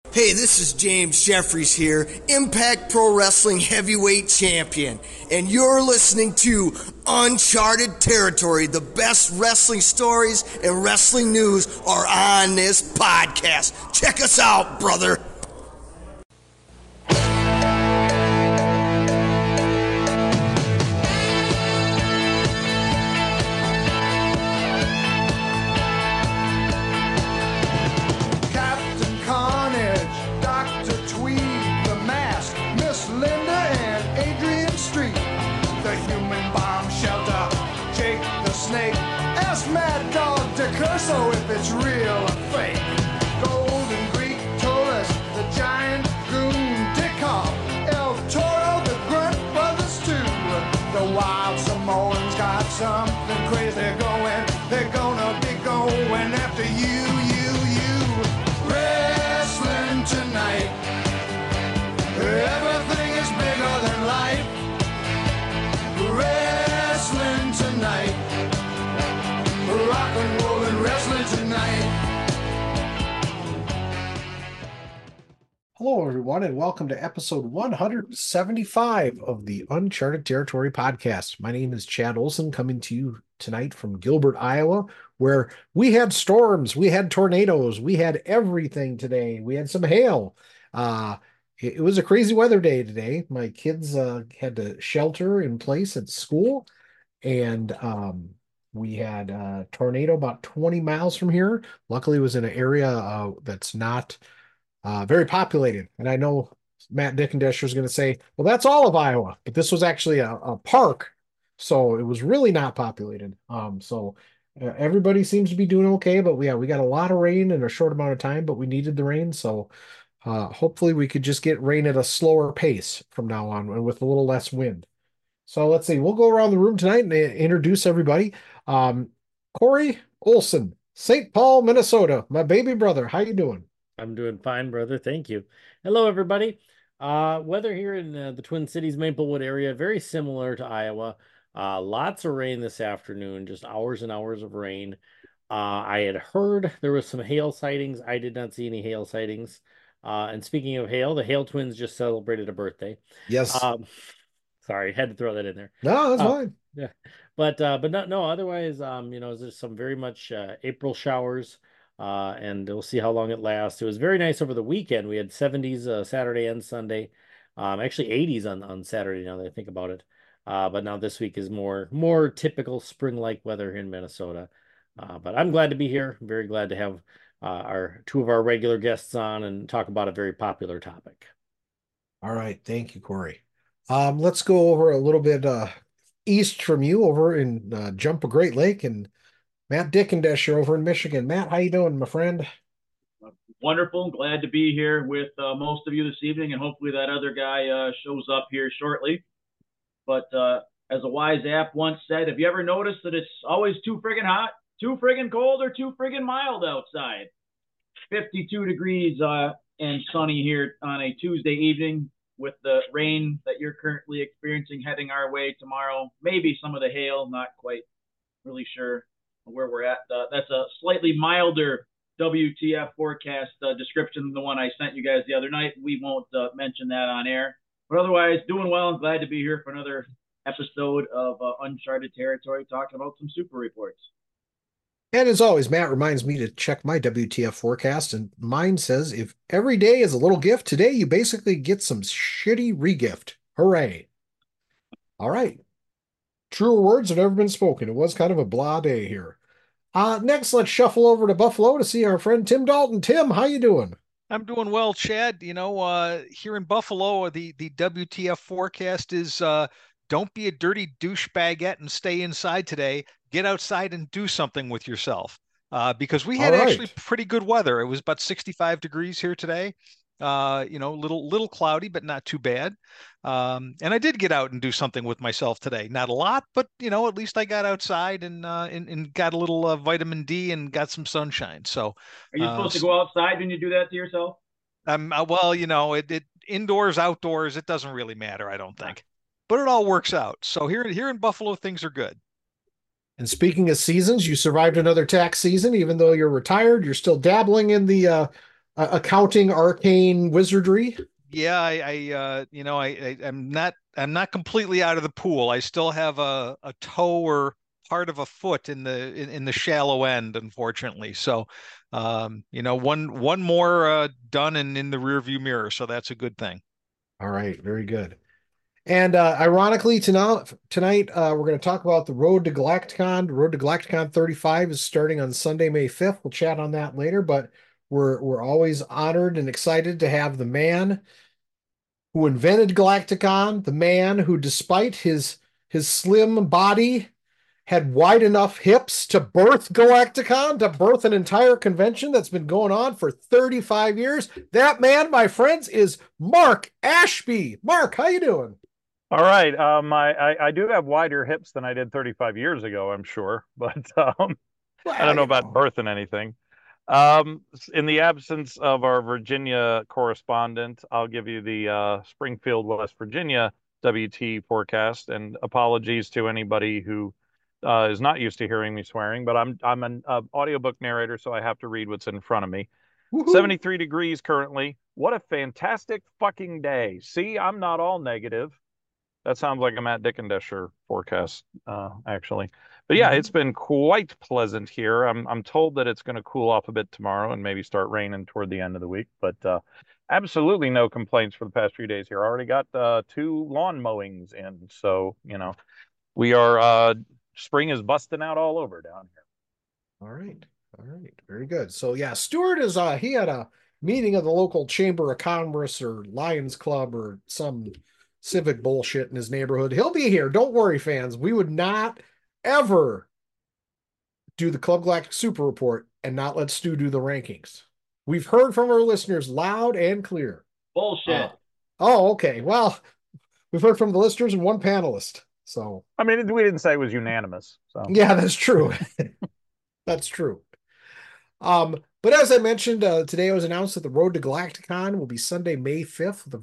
Hey, this is James Jeffries here, Impact Pro Wrestling Heavyweight Champion, and you're listening to Uncharted Territory. The best wrestling stories and wrestling news are on this podcast. Check us out, brother. So if it's real or fake, Golden Greek told us the giant goon Dickoff, El Toro, the Grunt Brothers too. The Wild Samoans got something crazy going. They're gonna be going after you. Wrestling tonight, everything is bigger than life. Wrestling tonight, rock and roll and wrestling tonight. Hello, everyone, and welcome to episode 175 of the Uncharted Territory podcast. My name is Chad Olson, coming to you tonight from Gilbert, Iowa, where we had storms, we had tornadoes, we had everything today. We had some hail. It was a crazy weather day today. My kids had to shelter in place at school, and we had a tornado about 20 miles from here. Luckily, it was in an area that's not very populated. And I know Matt Dickendesher is going to say, well, that's all of Iowa. But this was actually a park. So it was really not populated. Everybody seems to be doing okay. But we got a lot of rain in a short amount of time, but we needed the rain. So hopefully we could just get rain at a slower pace from now on and with a little less wind. So let's see. We'll go around the room tonight and introduce everybody. Corey Olson, St. Paul, Minnesota, my baby brother. How you doing? I'm doing fine, brother. Thank you. Hello, everybody. Weather here in the Twin Cities, Maplewood area, very similar to Iowa. Lots of rain this afternoon, just hours and hours of rain. I had heard there was some hail sightings. I did not see any hail sightings. And speaking of hail, the Hale twins just celebrated a birthday. Yes. Sorry, had to throw that in there. No, that's fine. Yeah, but no. Otherwise, there's some very much April showers, and we'll see how long it lasts. It was very nice over the weekend. We had 70s Saturday and Sunday, actually 80s on Saturday. Now that I think about it, but now this week is more typical spring-like weather here in Minnesota. But I'm glad to be here. I'm very glad to have our two of our regular guests on and talk about a very popular topic. All right, thank you, Corey. Let's go over a little bit east from you, over in Jump a Great Lake, and Matt Dickendesher over in Michigan. Matt, how you doing, my friend? Wonderful. Glad to be here with most of you this evening, and hopefully that other guy shows up here shortly. But as a wise app once said, have you ever noticed that it's always too friggin' hot, too friggin' cold, or too friggin' mild outside? 52 degrees and sunny here on a Tuesday evening, with the rain that you're currently experiencing heading our way tomorrow. Maybe some of the hail, not quite really sure where we're at. That's a slightly milder WTF forecast description than the one I sent you guys the other night. We won't mention that on air. But otherwise, doing well. I'm glad to be here for another episode of Uncharted Territory, talking about some super reports. And as always, Matt reminds me to check my WTF forecast, and mine says if every day is a little gift, today you basically get some shitty regift. Hooray. All right. Truer words have never been spoken. It was kind of a blah day here. Next, let's shuffle over to Buffalo to see our friend Tim Dalton. Tim, how you doing? I'm doing well, Chad. Here in Buffalo, the WTF forecast is don't be a dirty douchebagette and stay inside today. Get outside and do something with yourself. Because we had actually pretty good weather. It was about 65 degrees here today. Little cloudy, but not too bad. And I did get out and do something with myself today. Not a lot, but at least I got outside and got a little vitamin D and got some sunshine. So, are you supposed to go outside when you do that to yourself? Well, it indoors, outdoors, it doesn't really matter, I don't think, but it all works out. So here in Buffalo, things are good. And speaking of seasons, you survived another tax season, even though you're retired. You're still dabbling in the accounting arcane wizardry. Yeah, I'm not completely out of the pool. I still have a toe or part of a foot in the shallow end, unfortunately. So, one more done and in the rearview mirror, so that's a good thing. All right, very good. And ironically, tonight we're going to talk about the Road to Galacticon. The Road to Galacticon 35 is starting on Sunday, May 5th. We'll chat on that later, but we're always honored and excited to have the man who invented Galacticon, the man who, despite his slim body, had wide enough hips to birth Galacticon, to birth an entire convention that's been going on for 35 years. That man, my friends, is Mark Ashby. Mark, how you doing? All right. I do have wider hips than I did 35 years ago, I'm sure, but I don't know about birthing anything. In the absence of our Virginia correspondent, I'll give you the Springfield, West Virginia WT forecast, and apologies to anybody who is not used to hearing me swearing, but I'm an audiobook narrator, so I have to read what's in front of me. Woohoo. 73 degrees currently. What a fantastic fucking day. See, I'm not all negative. That sounds like a Matt Dickendesher forecast, actually. But yeah, it's been quite pleasant here. I'm told that it's going to cool off a bit tomorrow and maybe start raining toward the end of the week. But absolutely no complaints for the past few days here. I already got 2 lawn mowings in, so we are spring is busting out all over down here. All right. All right. Very good. So yeah, Stuart is he had a meeting of the local Chamber of Commerce or Lions Club or some civic bullshit in his neighborhood. He'll be here. Don't worry, fans. We would not ever do the Club Galactic Super Report and not let Stu do the rankings. We've heard from our listeners loud and clear. Bullshit. Oh, okay. Well, we've heard from the listeners and one panelist. So I mean, we didn't say it was unanimous. So yeah, that's true. That's true. But as I mentioned, today it was announced that the Road to Galacticon will be Sunday, May 5th, the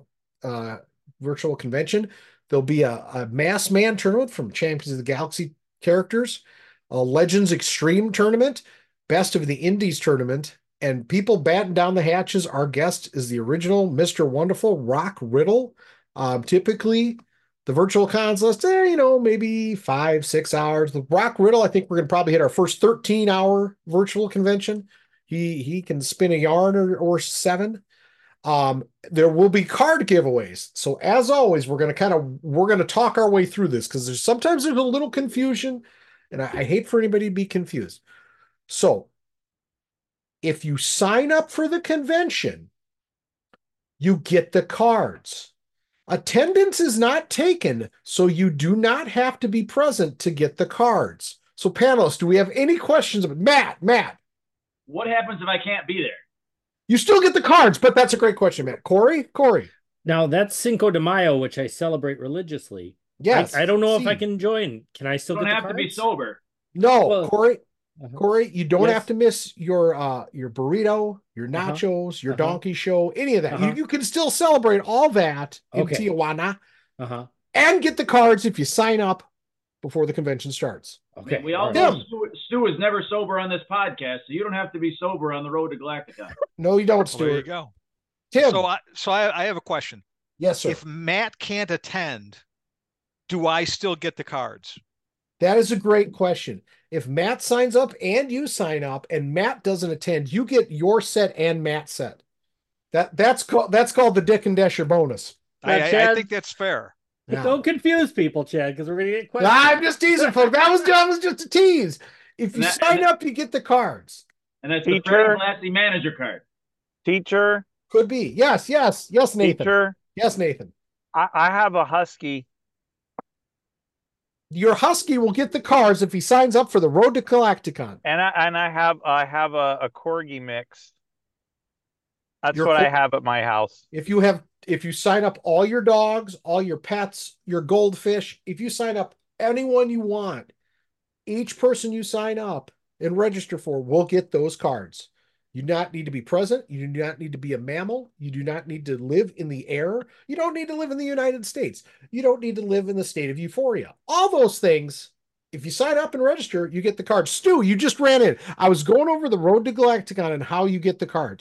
virtual convention. There'll be a mass man tournament from Champions of the Galaxy characters, a Legends Extreme tournament, Best of the Indies tournament, and people batten down the hatches. Our guest is the original Mr. Wonderful, Rock Riddle. Typically, the virtual cons list, maybe 5-6 hours. The Rock Riddle, I think we're going to probably hit our first 13-hour virtual convention. He can spin a yarn or 7. There will be card giveaways. So as always, we're going to talk our way through this because sometimes there's a little confusion, and I hate for anybody to be confused. So if you sign up for the convention, you get the cards. Attendance is not taken, so you do not have to be present to get the cards. So panelists, do we have any questions about Matt? What happens if I can't be there? You still get the cards, but that's a great question, Matt. Corey? Now that's Cinco de Mayo, which I celebrate religiously. Yes. I don't know if I can join. Can I still You don't get the have to be cards? sober. No, Well, Corey, you don't Yes. have to miss your burrito, your nachos, your donkey show, any of that. You can still celebrate all that in Tijuana and get the cards if you sign up before the convention starts. Okay. We all know Stu is never sober on this podcast, so you don't have to be sober on the Road to Galacticon. No, you don't, Well, Stuart. there you go. Tim. So I have a question. Yes, sir. If Matt can't attend, do I still get the cards? That is a great question. If Matt signs up and you sign up and Matt doesn't attend, you get your set and Matt's set. That's called the Dickendesher bonus. I think that's fair. Yeah. Don't confuse people, Chad, because we're gonna get questions. I'm just teasing, folks. That was just a tease. If you sign up, you get the cards. And that's the Fred Blassie manager card. Teacher. Could be. Yes, Nathan. Teacher. Yes, Nathan. I have a husky. Your husky will get the cards if he signs up for the Road to Galacticon. And I have a corgi mix. That's what I have at my house. If you sign up all your dogs, all your pets, your goldfish, if you sign up anyone you want, each person you sign up and register for will get those cards. You do not need to be present. You do not need to be a mammal. You do not need to live in the air. You don't need to live in the United States. You don't need to live in the state of Euphoria. All those things, if you sign up and register, you get the cards. Stu, you just ran in. I was going over the Road to Galacticon and how you get the cards.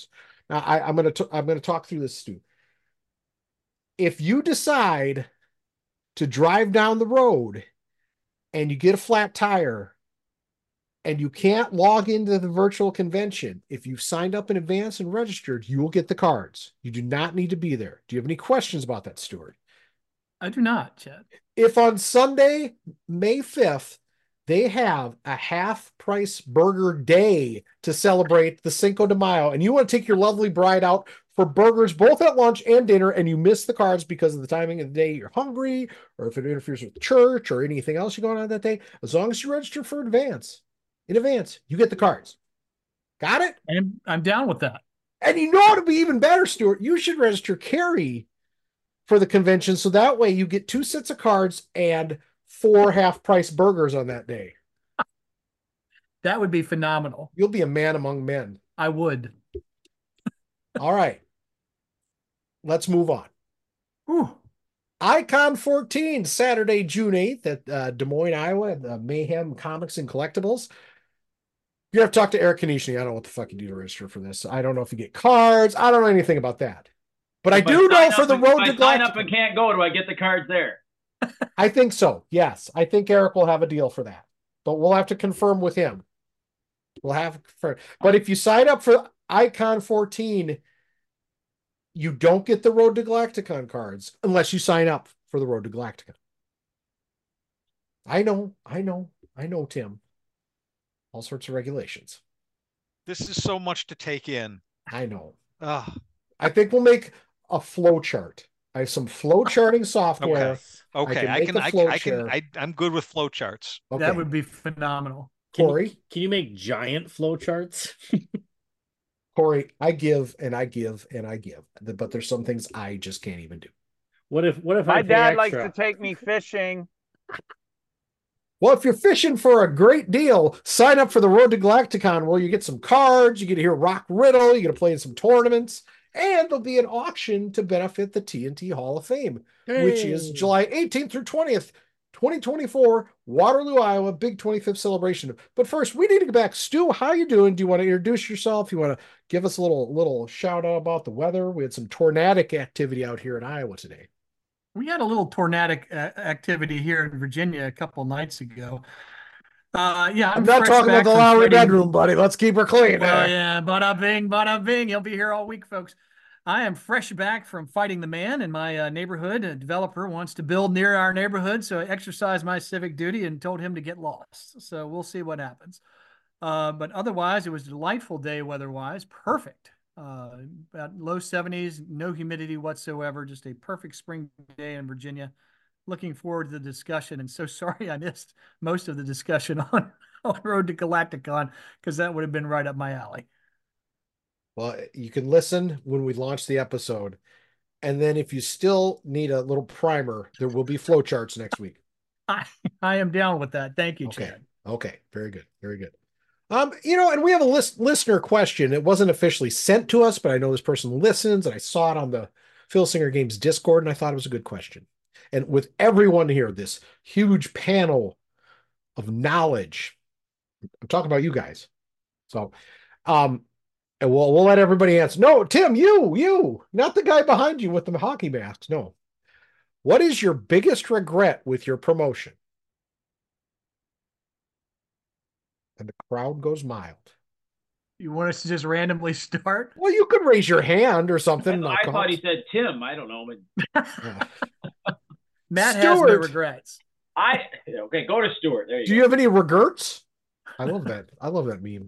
Now, I'm gonna talk through this, Stu. If you decide to drive down the road and you get a flat tire and you can't log into the virtual convention, if you've signed up in advance and registered, you will get the cards. You do not need to be there. Do you have any questions about that, Stuart? I do not, Chad. If on Sunday, May 5th, they have a half-price burger day to celebrate the Cinco de Mayo, and you want to take your lovely bride out for burgers both at lunch and dinner, and you miss the cards because of the timing of the day, you're hungry, or if it interferes with church or anything else going on that day, as long as you register for in advance, you get the cards. Got it? And I'm down with that. And you know what would be even better, Stuart? You should register Carrie for the convention, so that way you get 2 sets of cards and 4 half-price burgers on that day. That would be phenomenal. You'll be a man among men. I would. All right. Let's move on. Whew. Icon 14, Saturday, June 8th at Des Moines, Iowa, at the Mayhem Comics and Collectibles. You have to talk to Eric Kanishny. I don't know what the fuck you do to register for this. I don't know if you get cards. I don't know anything about that. But I do know for the road to Galactica. Sign up and can't go. Do I get the cards there? I think so. Yes. I think Eric will have a deal for that. But we'll have to confirm with him. We'll have to confirm. But if you sign up for Icon 14, you don't get the Road to Galacticon cards unless you sign up for the Road to Galacticon. I know, Tim. All sorts of regulations. This is so much to take in. I know. I think we'll make a flow chart. I have some flow charting software. Okay. I'm good with flow charts. Okay. That would be phenomenal. Corey, can you make giant flow charts? Corey, I give and I give and I give, but there's some things I just can't even do. What if my dad likes to take me fishing? Well, if you're fishing for a great deal, sign up for the Road to Galacticon where you get some cards, you get to hear Rock Riddle, you get to play in some tournaments, and there'll be an auction to benefit the TNT Hall of Fame, which is July 18th through 20th, 2024, Waterloo, Iowa, big 25th celebration. But first, we need to get back. Stu, how you doing? Do you want to introduce yourself? You want to give us a little shout out about the weather? We had some tornadic activity out here in Iowa today. We had a little tornadic activity here in Virginia a couple nights ago. Yeah, I'm not talking about the Lowry bedroom, buddy. Let's keep her clean. Yeah, bada bing. You'll be here all week, folks. I am fresh back from fighting the man in my neighborhood. A developer wants to build near our neighborhood, so I exercised my civic duty and told him to get lost. So we'll see what happens. But otherwise, it was a delightful day weather-wise. Perfect. About low 70s, no humidity whatsoever. Just a perfect spring day in Virginia. Looking forward to the discussion, and so sorry I missed most of the discussion on Road to Galacticon because that would have been right up my alley. Well, you can listen when we launch the episode, and then if you still need a little primer, there will be flowcharts next week. I am down with that. Thank you, Chad. Okay. Very good. Very good. And we have a listener question. It wasn't officially sent to us, but I know this person listens, and I saw it on the Phil Singer Games Discord, and I thought it was a good question. And with everyone here, this huge panel of knowledge, I'm talking about you guys. So, and we'll let everybody answer. No, Tim, you, not the guy behind you with the hockey mask. No. What is your biggest regret with your promotion? And the crowd goes mild. You want us to just randomly start? Well, you could raise your hand or something. I thought he said Tim. I don't know. Matt has no regrets. Okay, go to Stuart. There you go. Do you have any regrets? I love that. I love that meme.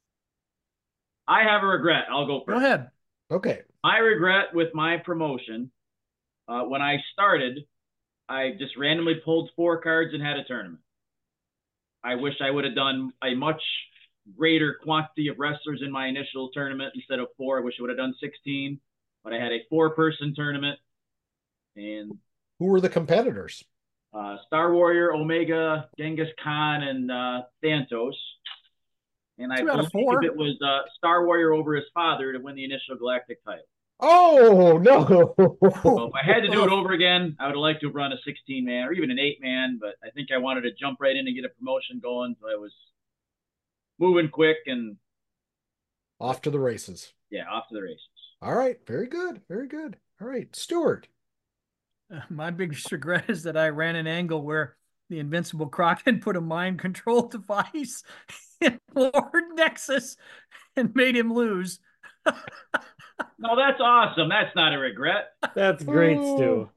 I have a regret. I'll go first. Go ahead. Okay. My regret with my promotion, when I started, I just randomly pulled 4 cards and had a tournament. I wish I would have done a much greater quantity of wrestlers in my initial tournament instead of 4. I wish I would have done 16, but I had a 4-person tournament. And who were the competitors? Star Warrior, Omega, Genghis Khan, and Thantos. And I believe it was Star Warrior over his father to win the initial Galactic title. Oh, no. So if I had to do it over again, I would have liked to have run a 16-man or even an 8-man, but I think I wanted to jump right in and get a promotion going, so I was moving quick and off to the races. Yeah, off to the races. All right. Very good. Very good. All right. Stuart. My biggest regret is that I ran an angle where the Invincible Crockett put a mind control device in Lord Nexus and made him lose. No, that's awesome. That's not a regret. That's great, Stu.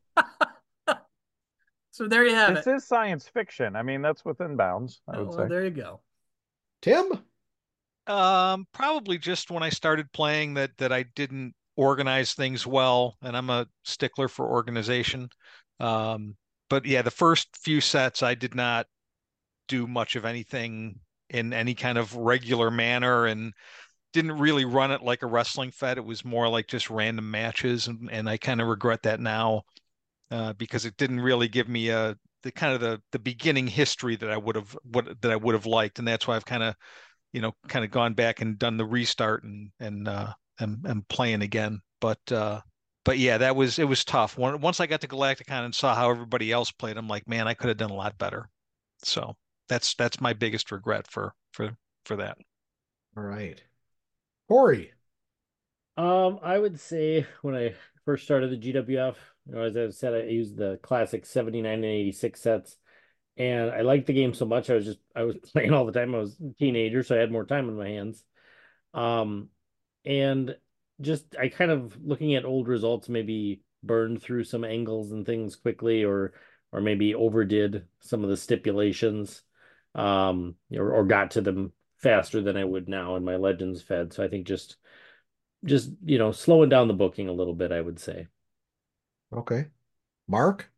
So there you have This it. is science fiction. I mean, that's within bounds, I would Well, say. there you go. Tim. Probably just when I started playing that I didn't organize things well, and I'm a stickler for organization. But yeah, the first few sets I did not do much of anything in any kind of regular manner and didn't really run it like a wrestling fed. It was more like just random matches, and I kind of regret that now because it didn't really give me the kind of the beginning history that I would have liked, and that's why I've kind of gone back and done the restart and playing again. But yeah, it was tough. Once I got to Galacticon and saw how everybody else played, I'm like, man, I could have done a lot better. So that's my biggest regret for that. All right. Corey. I would say when I first started the GWF, as I've said, I used the classic 79 and 86 sets. And I liked the game so much, I was playing all the time. I was a teenager, so I had more time on my hands. Um, and just I kind of looking at old results, maybe burned through some angles and things quickly, or maybe overdid some of the stipulations, or got to them faster than I would now in my Legends fed. So I think just slowing down the booking a little bit, I would say. Okay. Mark.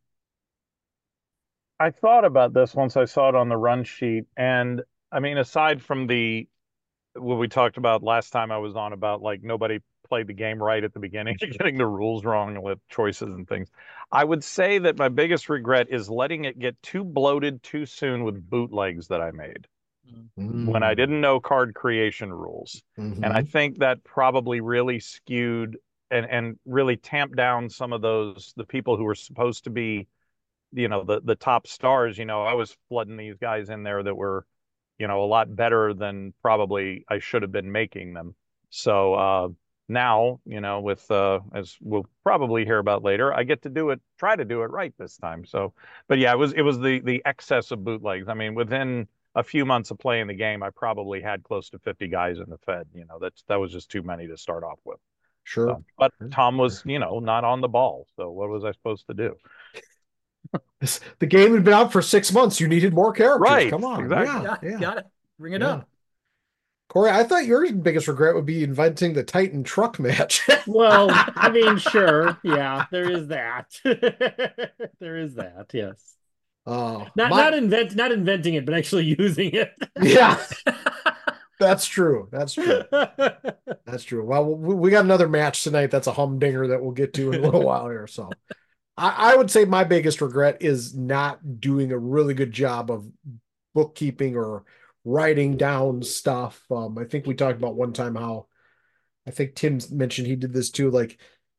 I thought about this once I saw it on the run sheet. And I mean, aside from what we talked about last time I was on about like nobody played the game right at the beginning, getting the rules wrong with choices and things, I would say that my biggest regret is letting it get too bloated too soon with bootlegs that I made when I didn't know card creation rules. Mm-hmm. And I think that probably really skewed and really tamped down some of the people who were supposed to be, the top stars. I was flooding these guys in there that were, a lot better than probably I should have been making them. So now, with as we'll probably hear about later, I get to try to do it right this time. So, but yeah, it was the excess of bootlegs. I mean, within a few months of playing the game, I probably had close to 50 guys in the Fed. That was just too many to start off with. Sure. So, but Tom was, not on the ball. So what was I supposed to do? The game had been out for 6 months. You needed more characters. Right. Come on. Exactly. Yeah. Got it. Bring it up. Corey, I thought your biggest regret would be inventing the Titan truck match. Well, I mean, sure. Yeah, there is that. There is that, yes. Not inventing it, but actually using it. Yeah. That's true. That's true. Well, we got another match tonight. That's a humdinger that we'll get to in a little while here. So I would say my biggest regret is not doing a really good job of bookkeeping or writing down stuff. I think we talked about one time how I think Tim mentioned he did this too. Like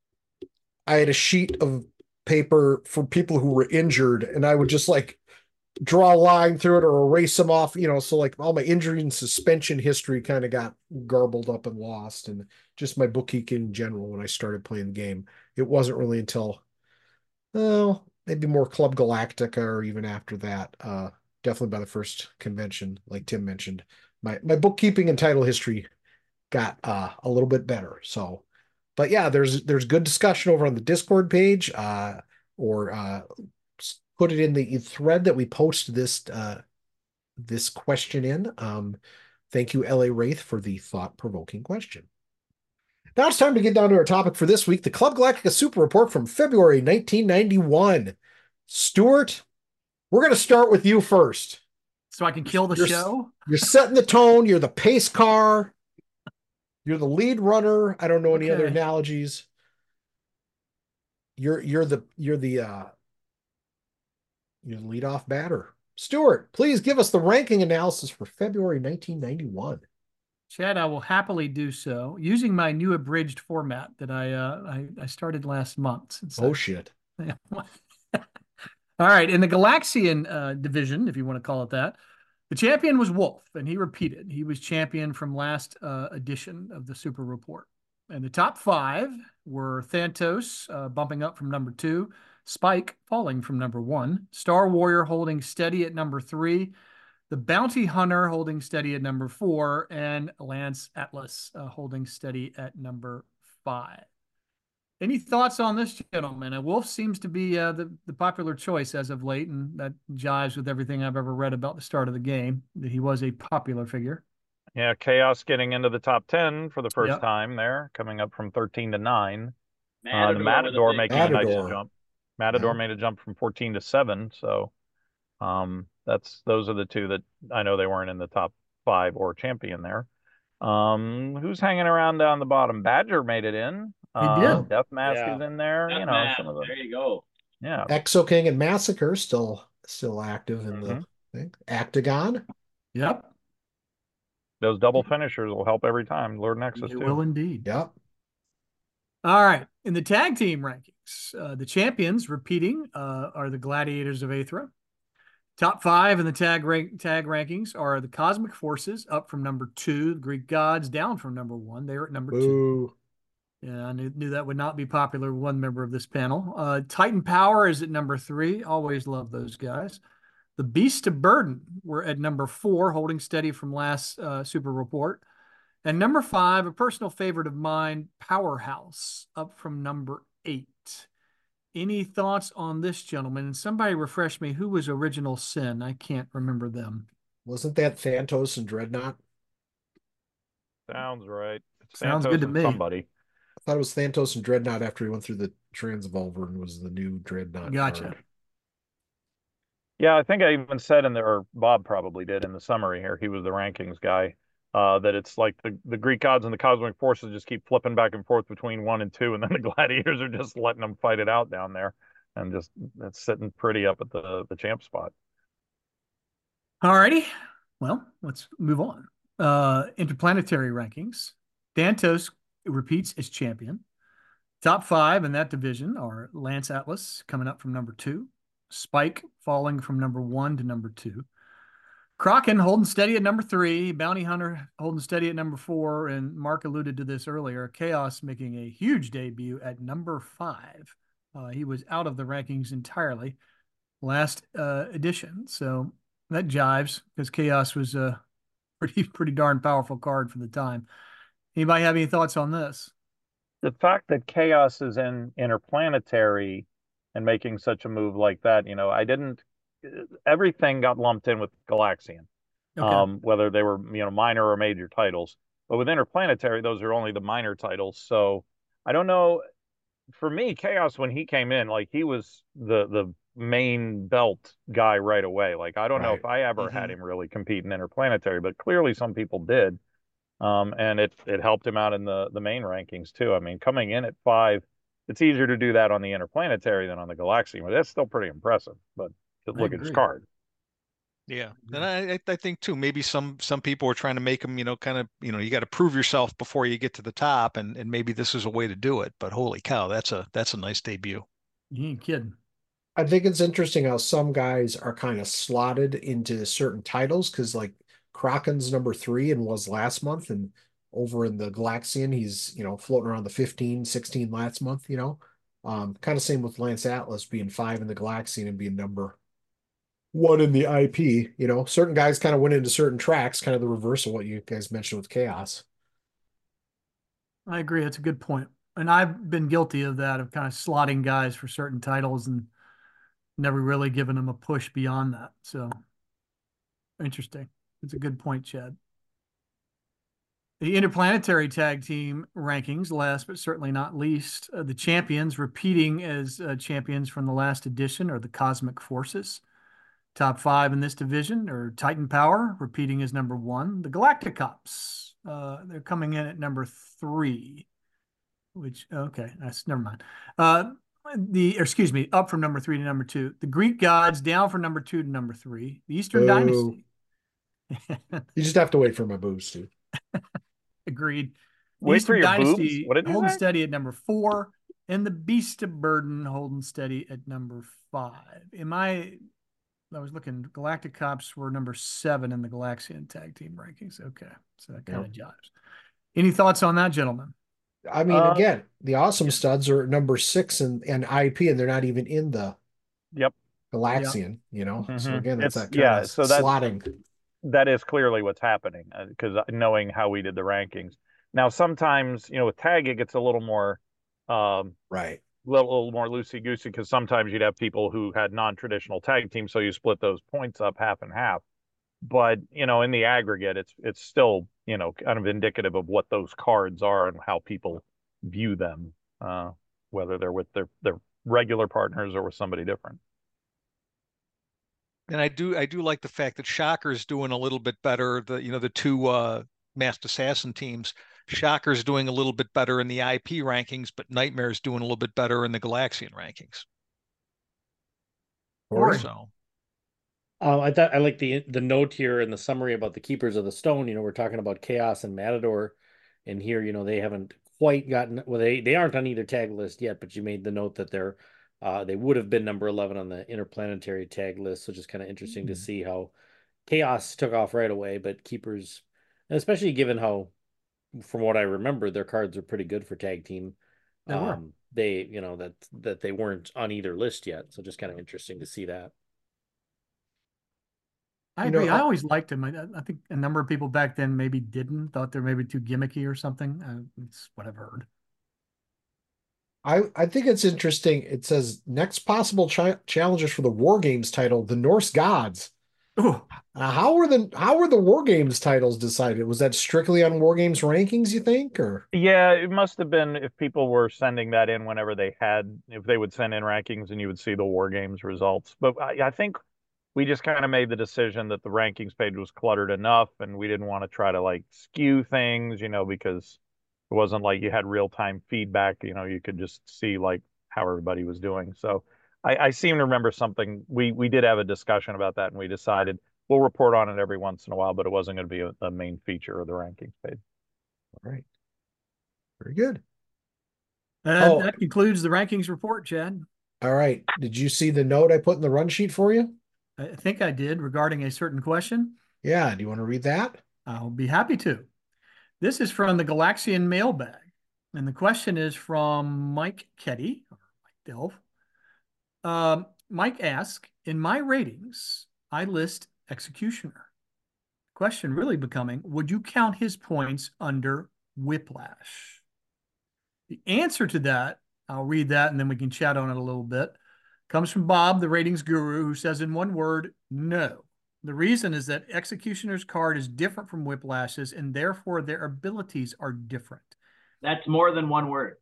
I had a sheet of paper for people who were injured, and I would just like draw a line through it or erase them off, so like all my injury and suspension history kind of got garbled up and lost, and just my bookkeeping in general when I started playing the game. It wasn't really until, maybe more Club Galactica or even after that, definitely by the first convention, like Tim mentioned, my bookkeeping and title history got a little bit better. So, but yeah, there's good discussion over on the Discord page, or put it in the thread that we post this question in. Thank you, LA Wraith, for the thought-provoking question. Now it's time to get down to our topic for this week, the Club Galactica Super Report from February 1991. Stuart, we're going to start with you first. So I can kill the show? You're setting the tone. You're the pace car. You're the lead runner. I don't know any other analogies. You're the leadoff batter. Stuart, please give us the ranking analysis for February 1991. Chad, I will happily do so using my new abridged format that I started last month. Oh, shit. All right. In the Galaxian division, if you want to call it that, the champion was Wolf, and he repeated. He was champion from last edition of the Super Report. And the top 5 were Thantos bumping up from number 2, Spike falling from number 1, Star Warrior holding steady at number 3, the Bounty Hunter holding steady at number 4, and Lance Atlas holding steady at number 5. Any thoughts on this gentleman? Wolf seems to be the popular choice as of late, and that jives with everything I've ever read about the start of the game, that he was a popular figure. Yeah, Chaos getting into the top 10 for the first Yep. time there, coming up from 13 to 9. Matador, the Matador with a big making a nice Matador. jump. Matador Yeah. made a jump from 14 to 7. So those are the two that I know they weren't in the top 5 or champion there. Who's hanging around down the bottom? Badger made it in. He did. Death Mask Yeah. is in there. Death You know, Mask, some of the there you go. yeah. Exo King and Massacre still active in the Mhm. thing. Actagon. Yep. Those double finishers will help every time. Lord Nexus It too. will indeed. Yep. All right. In the tag team rankings, the champions repeating are the Gladiators of Aethra. Top 5 in the tag rankings are the Cosmic Forces, up from number 2. The Greek Gods down from number 1. They were at number 2. Boo. Yeah, I knew that would not be popular with one member of this panel. Titan Power is at number 3. Always love those guys. The Beast of Burden were at number 4, holding steady from last Super Report. And number 5, a personal favorite of mine, Powerhouse, up from number 8. Any thoughts on this gentleman? And somebody refresh me, who was Original Sin? I can't remember them. Wasn't that Thantos and Dreadnought? Sounds right. It's Sounds Santos good to and me. somebody. I thought it was Thantos and Dreadnought after he went through the Transvolver and was the new Dreadnought Gotcha. card. Yeah, I think I even said in there, or Bob probably did in the summary here, he was the rankings guy, that it's like the Greek gods and the cosmic forces just keep flipping back and forth between 1 and 2, and then the gladiators are just letting them fight it out down there, and just it's sitting pretty up at the champ spot. All righty. Well, let's move on. Interplanetary rankings. Dantos repeats as champion. Top 5 in that division are Lance Atlas coming up from number 2, Spike falling from number 1 to number 2, Kraken holding steady at number 3, Bounty Hunter holding steady at number 4, and Mark alluded to this earlier, Chaos making a huge debut at number 5. He was out of the rankings entirely last edition, so that jives because Chaos was a pretty darn powerful card for the time. Anybody have any thoughts on this? The fact that Chaos is in Interplanetary and making such a move like that, everything got lumped in with Galaxian, Okay. whether they were, minor or major titles. But with Interplanetary, those are only the minor titles. So I don't know. For me, Chaos, when he came in, like he was the main belt guy right away. Like I don't know Right. if I ever had him really compete in Interplanetary, but clearly some people did. And it helped him out in the main rankings too. I mean, coming in at 5, it's easier to do that on the Interplanetary than on the Galaxy, but that's still pretty impressive. But look at his agree. card. Yeah, and I think too, maybe some people are trying to make him, kind of, you got to prove yourself before you get to the top, and maybe this is a way to do it. But holy cow, that's a nice debut. You ain't kidding. I think it's interesting how some guys are kind of slotted into certain titles because like Kraken's number 3 and was last month, and over in the Galaxian, he's, floating around the 15, 16 last month, kind of same with Lance Atlas being 5 in the Galaxian and being number 1 in the IP, certain guys kind of went into certain tracks, kind of the reverse of what you guys mentioned with Chaos. I agree. That's a good point. And I've been guilty of that, of kind of slotting guys for certain titles and never really giving them a push beyond that. So interesting. It's a good point, Chad. The Interplanetary Tag Team rankings, last but certainly not least, the champions repeating as champions from the last edition are the Cosmic Forces. Top 5 in this division are Titan Power, repeating as number 1. The Galacticops, they're coming in at number 3, which, okay, that's never mind. Up from number 3 to number 2. The Greek Gods down from number 2 to number 3. The Eastern Dynasty. You just have to wait for my boobs to. Agreed. Wait Eastern for your Dynasty boobs? What did you holding say? steady at number 4, and the Beast of Burden holding steady at number 5. I was looking, Galactic Cops were number 7 in the Galaxian Tag Team rankings. Okay, so that kind of jives. Any thoughts on that, gentlemen? I mean, again, the awesome studs are number 6 and IP, and they're not even in the Yep. Yeah. Galaxian, you know. So again, that's It's that kind of yeah. So slotting. that is clearly what's happening because knowing how we did the rankings. Now, sometimes, with tag, it gets a little more, Right. little more loosey goosey because sometimes you'd have people who had non-traditional tag teams, so you split those points up half and half. But in the aggregate, it's still kind of indicative of what those cards are and how people view them, whether they're with their regular partners or with somebody different. And I do like the fact that Shocker's doing a little bit better. The two Masked Assassin teams. Shocker's doing a little bit better in the IP rankings, but Nightmare's doing a little bit better in the Galaxian rankings. Corey? So I thought I like the note here in the summary about the Keepers of the Stone. We're talking about Chaos and Matador, and here, they haven't quite gotten, well, they aren't on either tag list yet, but you made the note that they would have been number 11 on the interplanetary tag list, so just kind of interesting to see how Chaos took off right away, but Keepers, and especially given how, from what I remember, their cards are pretty good for tag team. They were. That they weren't on either list yet, so just kind of interesting to see that. I agree. I always liked him. I think a number of people back then maybe didn't, thought they're maybe too gimmicky or something. It's what I've heard. I think it's interesting. It says next possible challengers for the War Games title, the Norse gods. Ooh, How were the War Games titles decided? Was that strictly on War Games rankings, you think, or? Yeah, it must have been if people were sending that in whenever if they would send in rankings and you would see the War Games results. But I think we just kind of made the decision that the rankings page was cluttered enough and we didn't want to try to like skew things, because it wasn't like you had real-time feedback, you could just see like how everybody was doing. So I seem to remember something. We did have a discussion about that and we decided we'll report on it every once in a while, but it wasn't going to be a main feature of the rankings page. All right. Very good. And that concludes the rankings report, Chad. All right. Did you see the note I put in the run sheet for you? I think I did regarding a certain question. Yeah. Do you want to read that? I'll be happy to. This is from the Galaxian mailbag. And the question is from Mike Ketty, or Mike Delve. Mike asks, in my ratings, I list Executioner. Question really becoming, would you count his points under Whiplash? The answer to that, I'll read that and then we can chat on it a little bit, comes from Bob, the ratings guru, who says in one word, no. The reason is that Executioner's card is different from Whiplash's, and therefore their abilities are different. That's more than one word.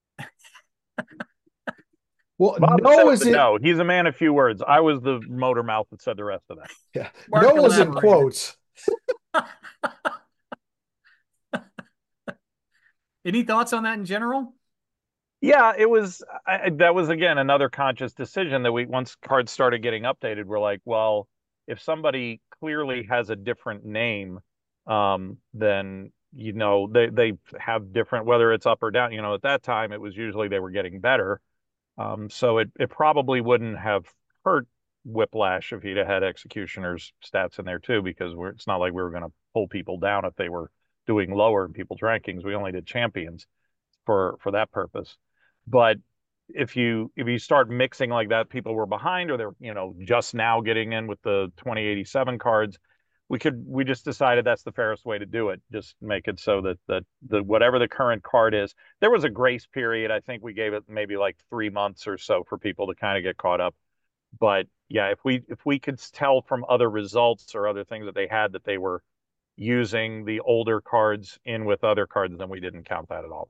Well, Bob no is it? No, he's a man of few words. I was the motor mouth that said the rest of that. Yeah, Mark no is in elaborated. quotes. Any thoughts on that in general? Yeah, it was. That was again another conscious decision that once cards started getting updated, we're like, well, if somebody clearly has a different name, then they have different, whether it's up or down. At that time it was usually they were getting better. So it probably wouldn't have hurt Whiplash if he'd have had Executioner's stats in there too, because it's not like we were going to pull people down if they were doing lower in people's rankings. We only did champions for that purpose. But if you start mixing like that, people were behind or they're just now getting in with the 2087 cards. We just decided that's the fairest way to do it. Just make it so that the whatever the current card is, there was a grace period. I think we gave it maybe like 3 months or so for people to kind of get caught up. But yeah, if we could tell from other results or other things that they had that they were using the older cards in with other cards, then we didn't count that at all.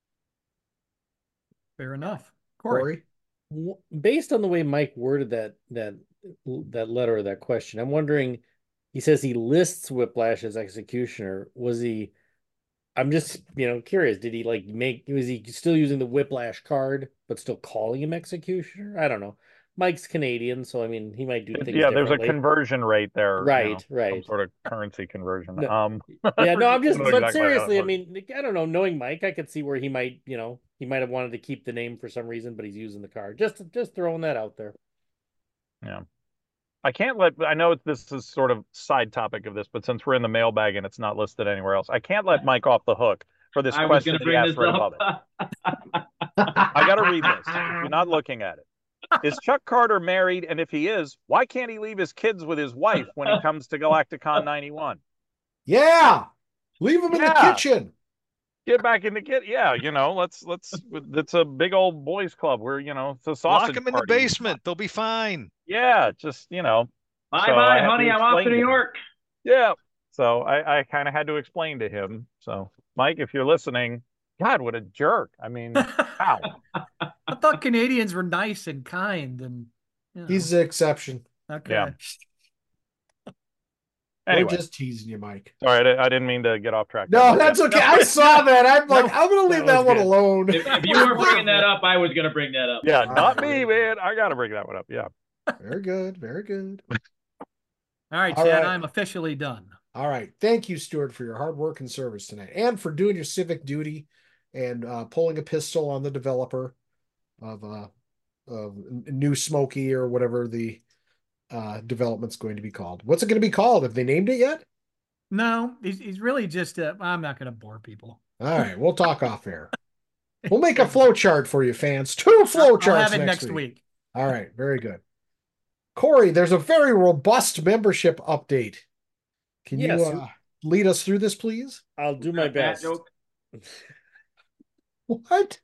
Fair enough. Corey. Based on the way Mike worded that letter or that question, I'm wondering, he says he lists Whiplash as Executioner. I'm just, curious. Did he was he still using the Whiplash card, but still calling him Executioner? I don't know. Mike's Canadian, so I mean, he might do things Yeah, there's a differently. conversion rate there. Right. Some sort of currency conversion. No, I'm just, but exactly seriously, I mean, I don't know. Knowing Mike, I could see where he might have wanted to keep the name for some reason, but he's using the card. Just throwing that out there. Yeah. I know this is sort of side topic of this, but since we're in the mailbag and it's not listed anywhere else, I can't let Mike off the hook for this I was going question to that he bring asked this right above it. up. I got to read this if you're not looking at it. Is Chuck Carter married? And if he is, why can't he leave his kids with his wife when he comes to Galacticon 91? Yeah. Leave him in the Yeah. kitchen. Get back in the kit. Yeah, let's it's a big old boys club where, it's a sausage Lock them in the party. basement. They'll be fine. Yeah, just, Bye so bye, I had honey. to I'm off to explain New him. York. Yeah. So I kind of had to explain to him. So, Mike, if you're listening, God, what a jerk. I mean, wow. I thought Canadians were nice and kind, and He's the exception. okay. Yeah. We're Anyway, just teasing you, Mike. sorry, I didn't mean to get off track. No, that's okay. I saw that. I'm like, I'm going to leave that one good. alone. If you weren't bringing that up, I was going to bring that up. Yeah, not me, man. I got to bring that one up. Yeah. Very good. Very good. All right, All Chad, right. I'm officially done. All right. Thank you, Stuart, for your hard work and service tonight and for doing your civic duty and pulling a pistol on the developer of New Smoky or whatever the development's going to be called. What's it going to be called? Have they named it yet? No, he's really just I'm not going to bore people. All right. We'll talk off air. We'll make a flow chart for you, fans. 2 flow charts I'll have it next next week. All right. Very good. Corey, there's a very robust membership update. Can Yes. you lead us through this, please? I'll do my Fat best. joke. What?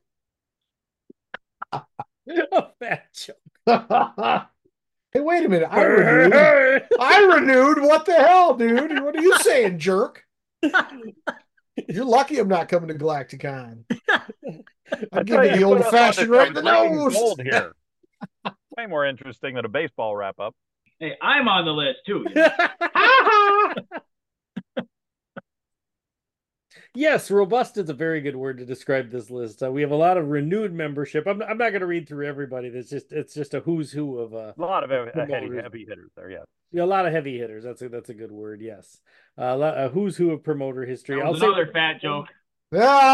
A fat joke. Hey, wait a minute. I renewed. I renewed. What the hell, dude? What are you saying, jerk? You're lucky I'm not coming to Galacticon. I'm giving you the old fashioned right in the nose. Gold here. Way more interesting than a baseball wrap up. Hey, I'm on the list too. Yes, robust is a very good word to describe this list. We have a lot of renewed membership. I'm not going to read through everybody. It's just a who's who of A lot of heavy promoters. hitters there, yeah. Yeah, a lot of heavy hitters. That's a good word. Yes, a who's who of promoter history. That I'll was say another fat joke. Yeah.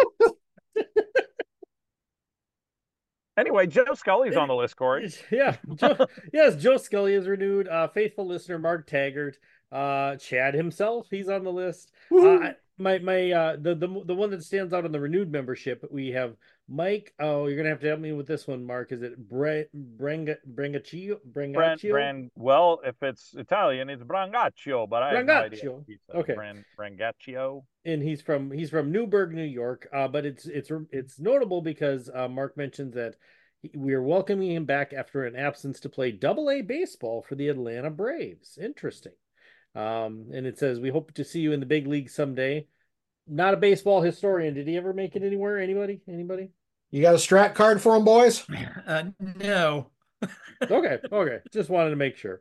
Anyway, Joe Scully's on the list, Corey. Yeah, Joe Scully is renewed. Faithful listener Mark Taggart, Chad himself, he's on the list. The one that stands out on the renewed membership, we have Mike. Oh, you're gonna have to help me with this one, Mark. Is it Brangaccio? Well, if it's Italian, it's Brangaccio, but I have no idea. Okay. Brangaccio. And he's from Newburgh, New York. But it's notable because Mark mentions that we are welcoming him back after an absence to play Double-A baseball for the Atlanta Braves. Interesting. And it says, we hope to see you in the big league someday. Not a baseball historian. Did he ever make it anywhere? Anybody? You got a strat card for him, boys? No. Okay. Just wanted to make sure.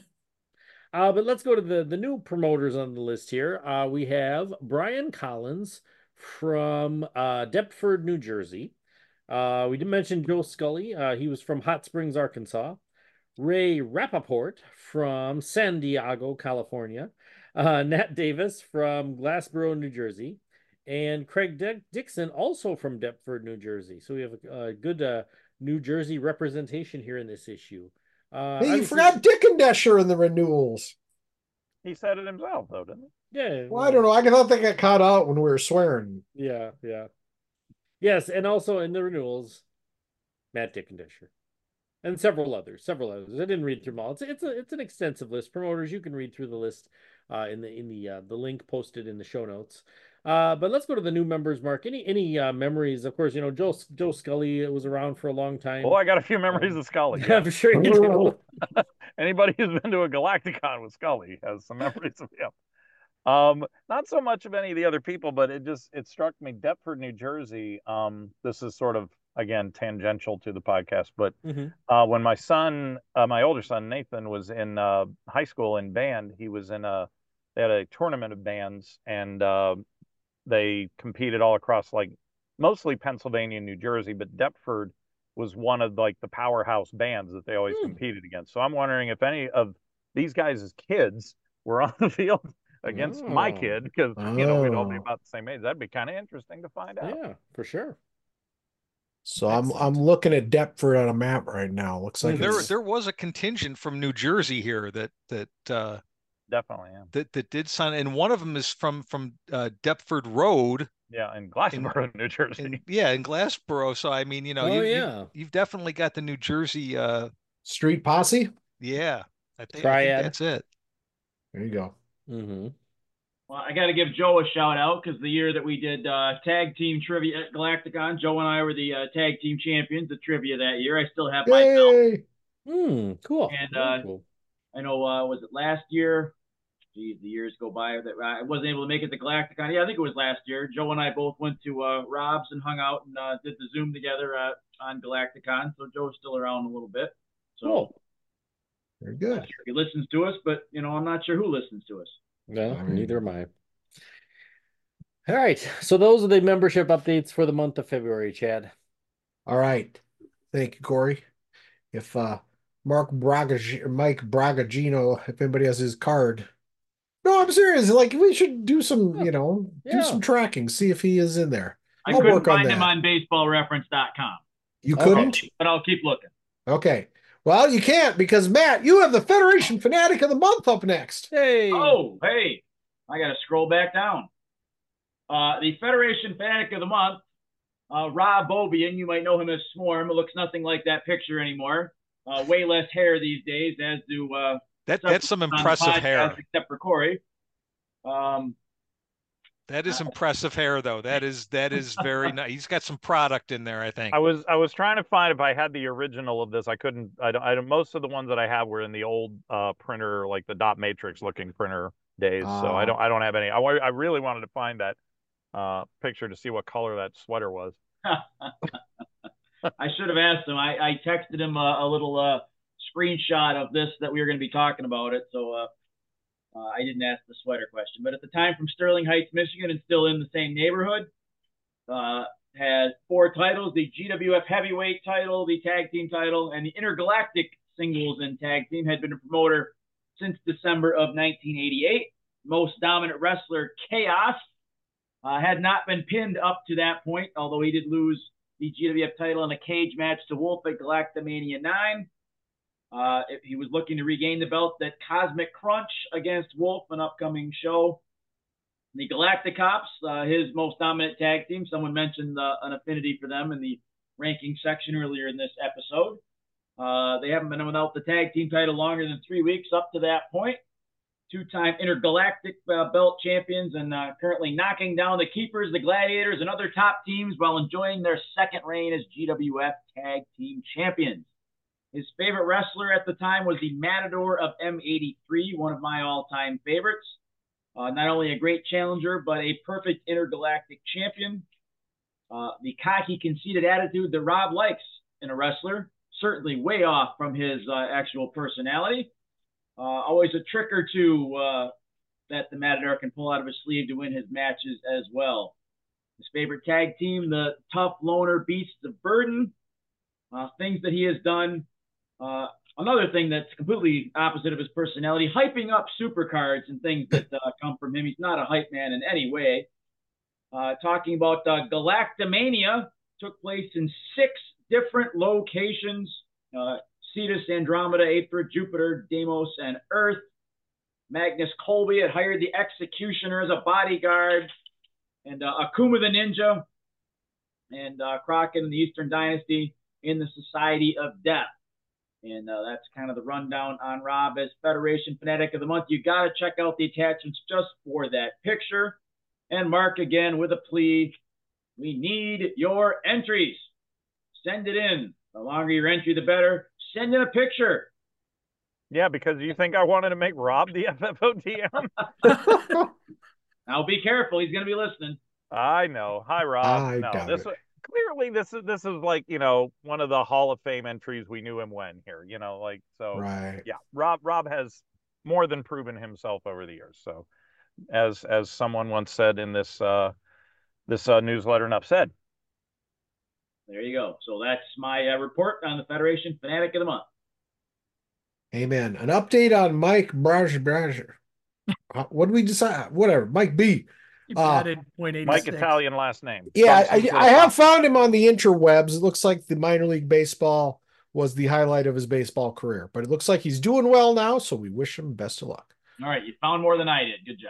But let's go to the new promoters on the list here. We have Brian Collins from Deptford, New Jersey. We did mention Joe Scully. He was from Hot Springs, Arkansas. Ray Rappaport from San Diego, California. Nat Davis from Glassboro, New Jersey. And Craig Dixon, also from Deptford, New Jersey. So we have a good New Jersey representation here in this issue. Hey, you forgot Dickendesher in the renewals. He said it himself, though, didn't he? Yeah. Well, I don't know. I thought they got caught out when we were swearing. Yeah. Yes, and also in the renewals, Matt Dickendesher. And several others. I didn't read through them all. It's an extensive list. Promoters, you can read through the list in the link posted in the show notes. But let's go to the new members, Mark. Any memories? Of course, Joe Scully was around for a long time. Oh, I got a few memories of Scully. Yeah. I'm sure you do. Anybody who's been to a Galacticon with Scully has some memories of him. Not so much of any of the other people, but it struck me. Deptford, New Jersey. This is sort of, again, tangential to the podcast, but when my older son Nathan was in high school in band, they had a tournament of bands, and they competed all across, like, mostly Pennsylvania and New Jersey, but Deptford was one of, like, the powerhouse bands that they always competed against. So I'm wondering if any of these guys' kids were on the field against my kid, because we'd all be about the same age. That'd be kind of interesting to find out. Yeah, for sure. So I'm looking at Deptford on a map right now. Looks like there was a contingent from New Jersey here that Definitely, yeah. that did sign, and one of them is from Deptford Road, Yeah, in Glassboro, New Jersey. in Glassboro. So I mean, Oh, yeah. you've definitely got the New Jersey. Street Posse. Yeah, I think Triad. that's it. There you go. Mm-hmm. Well, I got to give Joe a shout out because the year that we did tag team trivia at Galacticon, Joe and I were the tag team champions of trivia that year. I still have my belt. Yay! Cool. And Very cool. I know, was it last year? Geez, the years go by. That I wasn't able to make it to Galacticon. Yeah, I think it was last year. Joe and I both went to Rob's and hung out and did the Zoom together on Galacticon. So Joe's still around a little bit. So Cool. Very I'm good. not sure if he listens to us, but I'm not sure who listens to us. No, neither am I. All right. So those are the membership updates for the month of February, Chad. All right. Thank you, Corey. If Mike Bragagino, if anybody has his card. No, I'm serious. Like, we should do some, do some tracking, see if he is in there. I I'll couldn't work on find him that. on baseballreference.com. You couldn't? But I'll keep looking. Okay. Well, you can't because, Matt, you have the Federation Fanatic of the Month up next. Hey. Oh, hey. I got to scroll back down. The Federation Fanatic of the Month, Rob Bobian, you might know him as Swarm. It looks nothing like that picture anymore. Way less hair these days, as do that's some impressive hair. Except for Corey. That is impressive hair, though. That is very nice. He's got some product in there, I think. I was trying to find if I had the original of this. I couldn't. I don't. Most of the ones that I have were in the old printer, like the dot matrix looking printer days. So I don't have any. I really wanted to find that picture to see what color that sweater was. I should have asked him. I texted him a little screenshot of this that we were going to be talking about it. So I didn't ask the sweater question. But at the time, from Sterling Heights, Michigan, and still in the same neighborhood, has 4 titles: the GWF Heavyweight title, the Tag Team title, and the Intergalactic Singles and Tag Team. Had been a promoter since December of 1988. Most Dominant Wrestler Chaos had not been pinned up to that point, although he did lose the GWF title in a cage match to Wolf at Galactomania 9. If he was looking to regain the belt at Cosmic Crunch against Wolf, an upcoming show. The Galacticops, his most dominant tag team. Someone mentioned an affinity for them in the ranking section earlier in this episode. They haven't been without the tag team title longer than 3 weeks up to that point. 2-time intergalactic belt champions, and currently knocking down the Keepers, the Gladiators, and other top teams while enjoying their second reign as GWF Tag Team Champions. His favorite wrestler at the time was the Matador of M83, one of my all-time favorites. Not only a great challenger, but a perfect intergalactic champion. The cocky, conceited attitude that Rob likes in a wrestler, certainly way off from his actual personality. Always a trick or two that the Matador can pull out of his sleeve to win his matches as well. His favorite tag team, the Tough Loner Beasts of Burden. Things that he has done. Another thing that's completely opposite of his personality, hyping up supercards and things that come from him. He's not a hype man in any way. Talking about Galactomania, took place in 6 different locations. Cetus, Andromeda, Aethra, Jupiter, Deimos, and Earth. Magnus Colby had hired the Executioner as a bodyguard. And Akuma the Ninja. And Crockett and the Eastern Dynasty in the Society of Death. And that's kind of the rundown on Rob as Federation Fanatic of the Month. You got to check out the attachments just for that picture. And Mark, again, with a plea, we need your entries. Send it in. The longer your entry, the better. Send in a picture. Yeah, because you think I wanted to make Rob the FFOTM? Now be careful. He's going to be listening. I know. Hi, Rob. Clearly this is like, one of the Hall of Fame entries we knew him when here, Right. Yeah, Rob has more than proven himself over the years. So as someone once said in this newsletter, enough said. There you go. So that's my report on the Federation Fanatic of the Month. Amen. An update on Mike Brasher. What did we decide? Whatever. Mike B. Mike Italian last name. Yeah, I have found him on the interwebs. It looks like the minor league baseball was the highlight of his baseball career, but it looks like he's doing well now, so we wish him best of luck. All right, you found more than I did. Good job.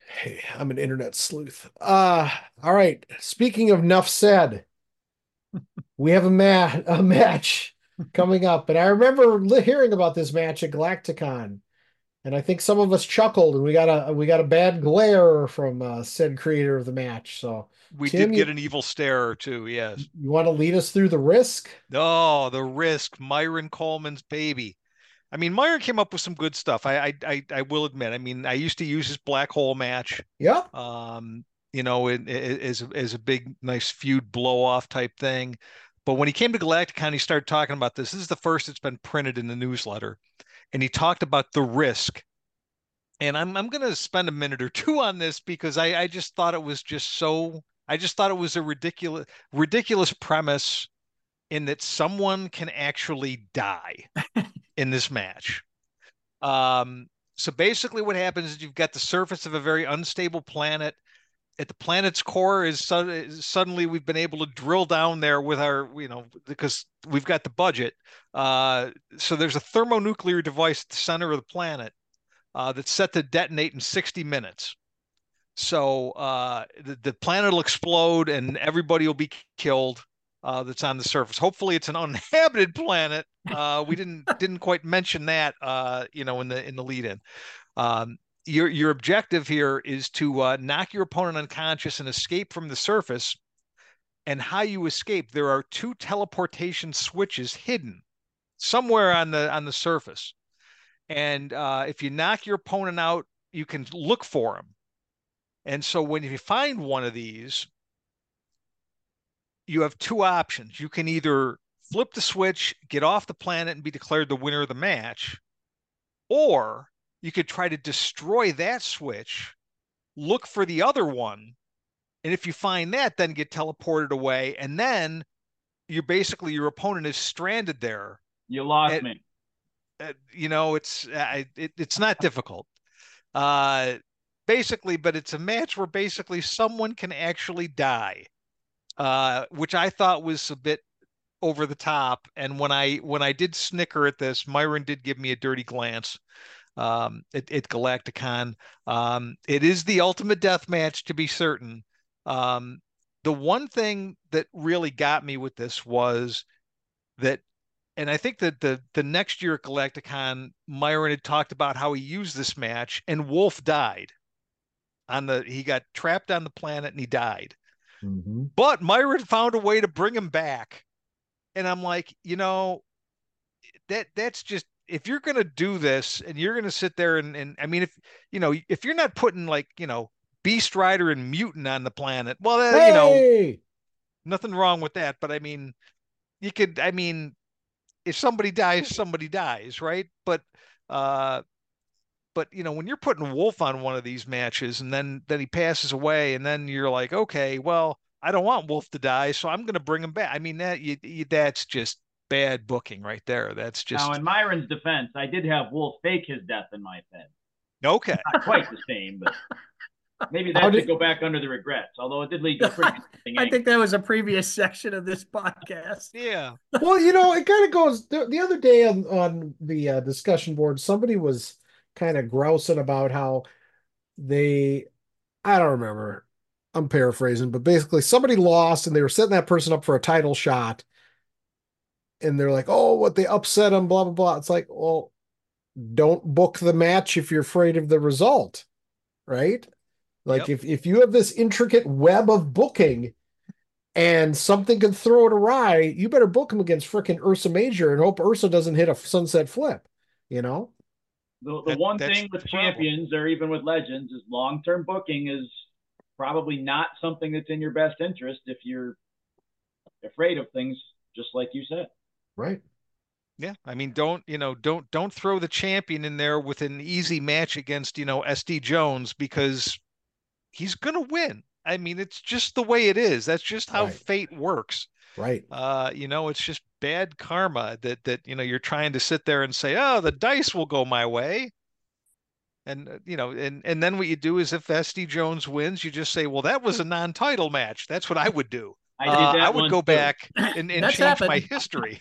Hey, I'm an internet sleuth. All right. Speaking of enough said, we have a match coming up, and I remember hearing about this match at Galacticon, and I think some of us chuckled, and we got a bad glare from said creator of the match. So, We Tim, did get an evil stare or two, yes. you want to lead us through the risk? Oh, the risk, Myron Coleman's baby. I mean, Myron came up with some good stuff. I will admit. I mean, I used to use his black hole match. Yep. You know, as a big, nice feud blow off type thing. But when he came to Galacticon, he started talking about this. This is the first it's been printed in the newsletter, and he talked about the risk. And I'm going to spend a minute or two on this because I just thought it was just so. I just thought it was a ridiculous premise in that someone can actually die in this match. So basically, what happens is you've got the surface of a very unstable planet. At the planet's core is suddenly we've been able to drill down there with our, because we've got the budget. So there's a thermonuclear device at the center of the planet that's set to detonate in 60 minutes. So the planet will explode and everybody will be killed that's on the surface. Hopefully, it's an uninhabited planet. We didn't quite mention that, in the lead-in. Your objective here is to knock your opponent unconscious and escape from the surface. And how you escape, there are 2 teleportation switches hidden somewhere on the surface. And if you knock your opponent out, you can look for him. And so when you find one of these, you have 2 options. You can either flip the switch, get off the planet, and be declared the winner of the match, or you could try to destroy that switch, look for the other one, and if you find that, then get teleported away, and then you're basically your opponent is stranded there. You lost me. It's not difficult. Basically, but it's a match where basically someone can actually die, which I thought was a bit over the top. And when I did snicker at this, Myron did give me a dirty glance at Galacticon. It is the ultimate death match, to be certain. The one thing that really got me with this was that, and I think that the next year at Galacticon, Myron had talked about how he used this match, and Wolf died. He got trapped on the planet and he died. Mm-hmm. But Myron found a way to bring him back. And I'm like, that's just, if you're going to do this and you're going to sit there and I mean, if you're not putting Beast Rider and Mutant on the planet, well, nothing wrong with that. But I mean, if somebody dies, right? But when you're putting Wolf on one of these matches and then he passes away, and then you're like, okay, well, I don't want Wolf to die, so I'm going to bring him back. I mean, that's just bad booking right there. That's just. Now, in Myron's defense, I did have Wolf fake his death in my head. Okay. Not quite the same, but maybe that should go back under the regrets, although it did lead to a pretty interesting I think that was a previous section of this podcast. Yeah. Well, it kind of goes the other day on the discussion board, somebody was kind of grousing about how I don't remember, I'm paraphrasing, but basically somebody lost and they were setting that person up for a title shot. And they're like, oh, what, they upset him, blah, blah, blah. It's like, well, don't book the match if you're afraid of the result, right? Like if you have this intricate web of booking and something can throw it awry, you better book him against frickin' Ursa Major and hope Ursa doesn't hit a sunset flip, The one thing with champions or even with legends is long-term booking is probably not something that's in your best interest if you're afraid of things, just like you said. Right. Yeah. I mean, don't throw the champion in there with an easy match against, SD Jones, because he's going to win. I mean, it's just the way it is. That's just how fate works. Right. It's just bad karma that you're trying to sit there and say, oh, the dice will go my way. And, and then what you do is if SD Jones wins, you just say, well, that was a non-title match. That's what I would do. I would go back and change my history.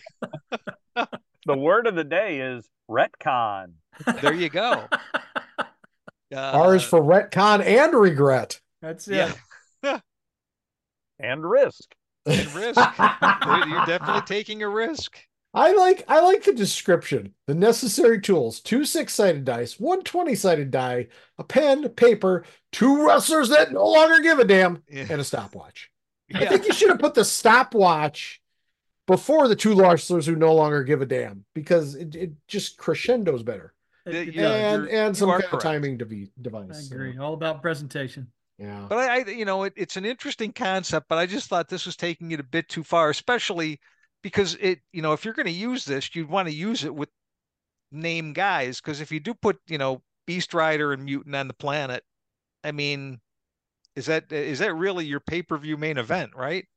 The word of the day is retcon. There you go. R is for retcon and regret. That's yeah. it. And risk. And risk. You're definitely taking a risk. I like the description. The necessary tools: 2 6-sided dice, 1 20-sided die, a pen, paper, 2 wrestlers that no longer give a damn, Yeah. and a stopwatch. I Yeah. think you should have put the stopwatch before the 2 wrestlers who no longer give a damn, because it just crescendos better. It Yeah, does. And some you are kind of correct. timing I device. agree. All about presentation. Yeah. But it's an interesting concept, but I just thought this was taking it a bit too far, especially because if you're going to use this, you'd want to use it with name guys. Because if you do put, Beast Rider and Mutant on the planet, I mean, is that really your pay-per-view main event, right?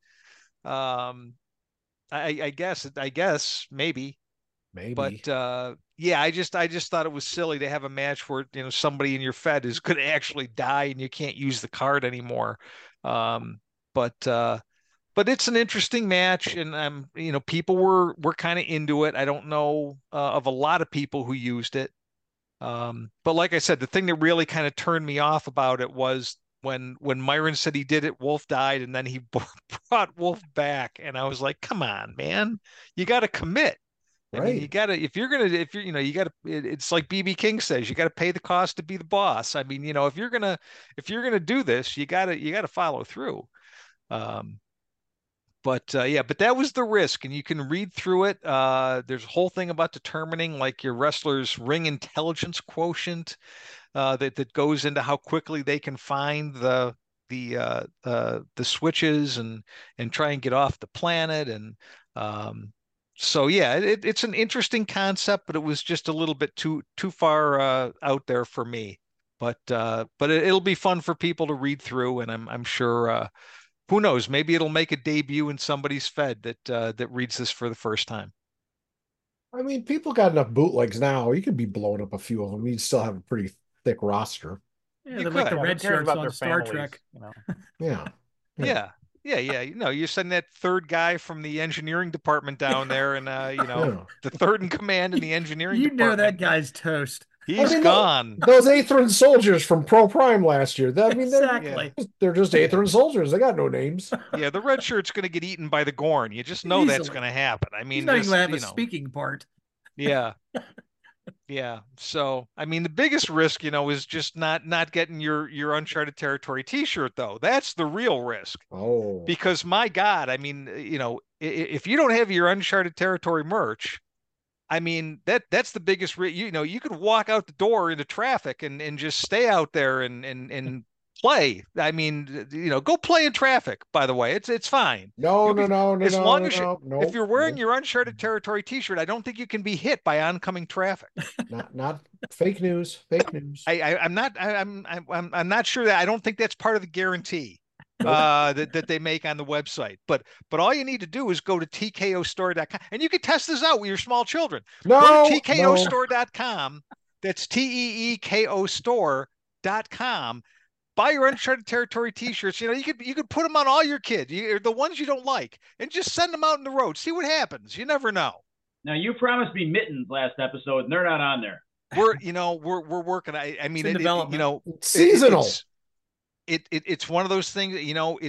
I guess maybe. But yeah, I just thought it was silly to have a match where somebody in your Fed is going to actually die and you can't use the card anymore. But it's an interesting match, and people were kind of into it. I don't know of a lot of people who used it. But like I said, the thing that really kind of turned me off about it was when Myron said he did it, Wolf died, and then he brought Wolf back, and I was like, come on, man, you got to commit. I mean, you Right. gotta, if you gotta, it's like BB King says, you gotta pay the cost to be the boss. I mean, if you're gonna do this, you gotta follow through. Um, but that was the risk, and you can read through it. There's a whole thing about determining like your wrestler's ring intelligence quotient, that goes into how quickly they can find the switches and try and get off the planet. And so yeah, it's an interesting concept, but it was just a little bit too far out there for me. But it'll be fun for people to read through, and I'm sure, who knows, maybe it'll make a debut in somebody's Fed that reads this for the first time. I mean, people got enough bootlegs now. You could be blowing up a few of them. You'd still have a pretty thick roster. Yeah, You they're like could. the Yeah, who red cares shirts about on their Star families, Trek. Yeah. Yeah. Yeah. You send that third guy from the engineering department down there, and Yeah. the third in command in the engineering You know that department. guy's toast. He's I mean, gone. those Atherin soldiers from Pro Prime last year. I mean, Exactly. they're just Atherin soldiers. They got no names. Yeah, the red shirt's going to get eaten by the Gorn. You just know that's Easily. going to happen. I He's mean, not even just, gonna have a speaking part. yeah. Yeah. So, I mean, the biggest risk, is just not getting your Uncharted Territory t-shirt though. That's the real risk. Oh. Because my God, I mean, if you don't have your Uncharted Territory merch, I mean, that's the biggest you could walk out the door into traffic and just stay out there and play. I mean, go play in traffic, by the way. It's fine. No, no, no, no, As no, long no, as no, if you're wearing no. your Uncharted Territory t-shirt, I don't think you can be hit by oncoming traffic. Not fake news. Fake news. I'm not sure that I don't think that's part of the guarantee Nope. that they make on the website. But all you need to do is go to tkostore.com, and you can test this out with your small children. Go No, to no. tkostore.com. That's TEEKO store.com. Buy your Uncharted Territory t-shirts. You could put them on all your kids, the ones you don't like, and just send them out in the road. See what happens. You never know. Now you promised me mittens last episode, and they're not on there. We're working. I mean, It's in development. Seasonal. It's one of those things,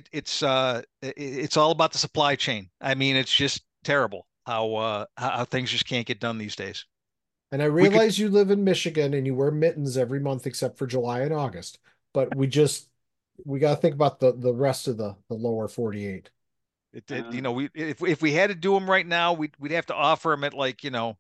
it's all about the supply chain. I mean, it's just terrible how things just can't get done these days. And I realize you live in Michigan and you wear mittens every month except for July and August. But we got to think about the rest of the lower 48. If we had to do them right now, we'd have to offer them at like,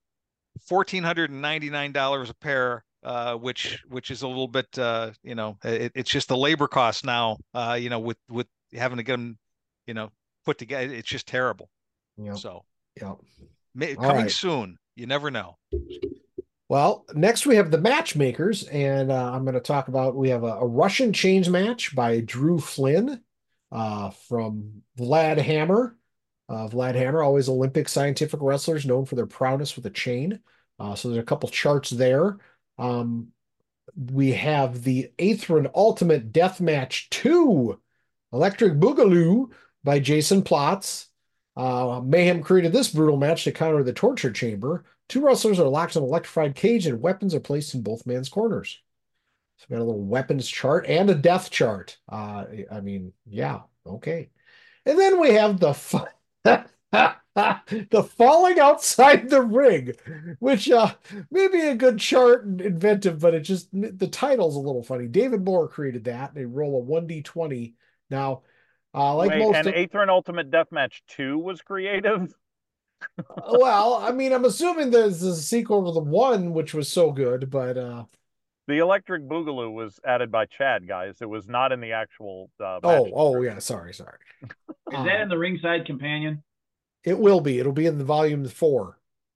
$1,499 a pair, which is a little bit, it's just the labor cost now, with having to get them, put together. It's just terrible. Yep. So Yep. coming right. soon. You never know. Well, next we have the matchmakers, and I'm going to talk about, we have a Russian chains match by Drew Flynn from Vlad Hammer. Vlad Hammer, always Olympic scientific wrestlers known for their prowess with a chain. So there's a couple charts there. We have the Atherin Ultimate Deathmatch 2, Electric Boogaloo by Jason Plotz. Mayhem created this brutal match to counter the torture chamber. 2 wrestlers are locked in an electrified cage and weapons are placed in both men's corners. So we got a little weapons chart and a death chart. I mean, yeah, okay. And then we have the the falling outside the ring, which may be a good chart and inventive, but it just the title's a little funny. David Moore created that. They roll a 1d20. Now, like Wait, most and of, Aether and Ultimate Deathmatch 2 was creative? well, I mean, I'm assuming there's a sequel to the one, which was so good, but The Electric Boogaloo was added by Chad, guys. It was not in the actual match. oh yeah, sorry. Is that in the ringside companion? It will be. It'll be in the volume 4.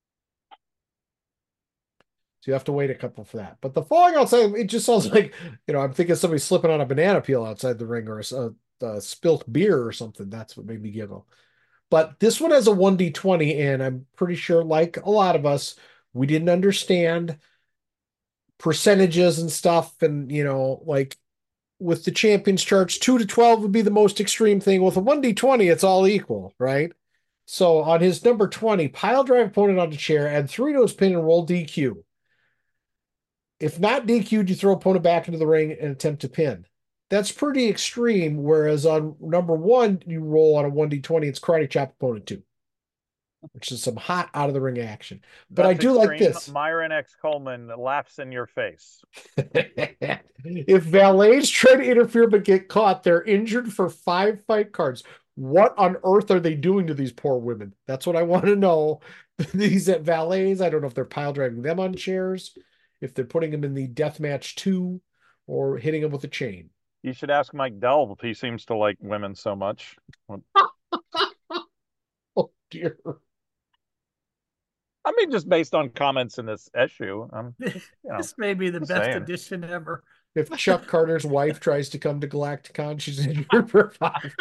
So you have to wait a couple for that. But the falling outside, it just sounds like, I'm thinking somebody slipping on a banana peel outside the ring or a spilt beer or something. That's what made me giggle. But this one has a 1d20, and I'm pretty sure, like a lot of us, we didn't understand percentages and stuff. And, like with the champions charts, 2 to 12 would be the most extreme thing. With a 1d20, it's all equal, right? So on his number 20, pile drive opponent onto chair, add 3 to his pin and roll DQ. If not DQ'd, you throw opponent back into the ring and attempt to pin. That's pretty extreme. Whereas on number 1, you roll on a 1d20, it's karate chop opponent 2, which is some hot out of the ring action. But That's I do extreme. like this. Myron X. Coleman laughs in your face. If valets try to interfere but get caught, they're injured for 5 fight cards. What on earth are they doing to these poor women? That's what I want to know. These at valets, I don't know if they're pile driving them on chairs, if they're putting them in the death match 2, or hitting them with a chain. You should ask Mike Delve. He seems to like women so much. Oh dear. I mean, just based on comments in this issue. This may be the best saying. edition ever. If Chuck Carter's wife tries to come to Galacticon, she's injured for 5.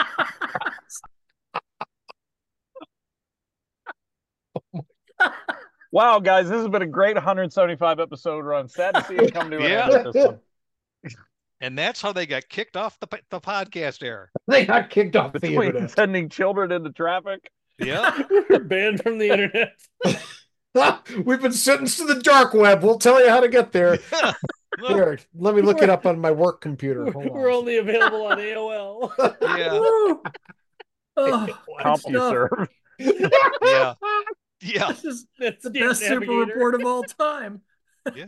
Wow, guys, this has been a great 175 episode run. Sad to see it come to an end with this one. And that's how they got kicked off the podcast air. They got kicked off the Between internet. sending children into traffic. Yeah. Banned from the internet. We've been sentenced to the dark web. We'll tell you how to get there. Here, let me look it up on my work computer. We're only available on AOL. Yeah. Oh, CompuServe. Yeah. Yeah. This is That's the best Super Report of all time. Yeah.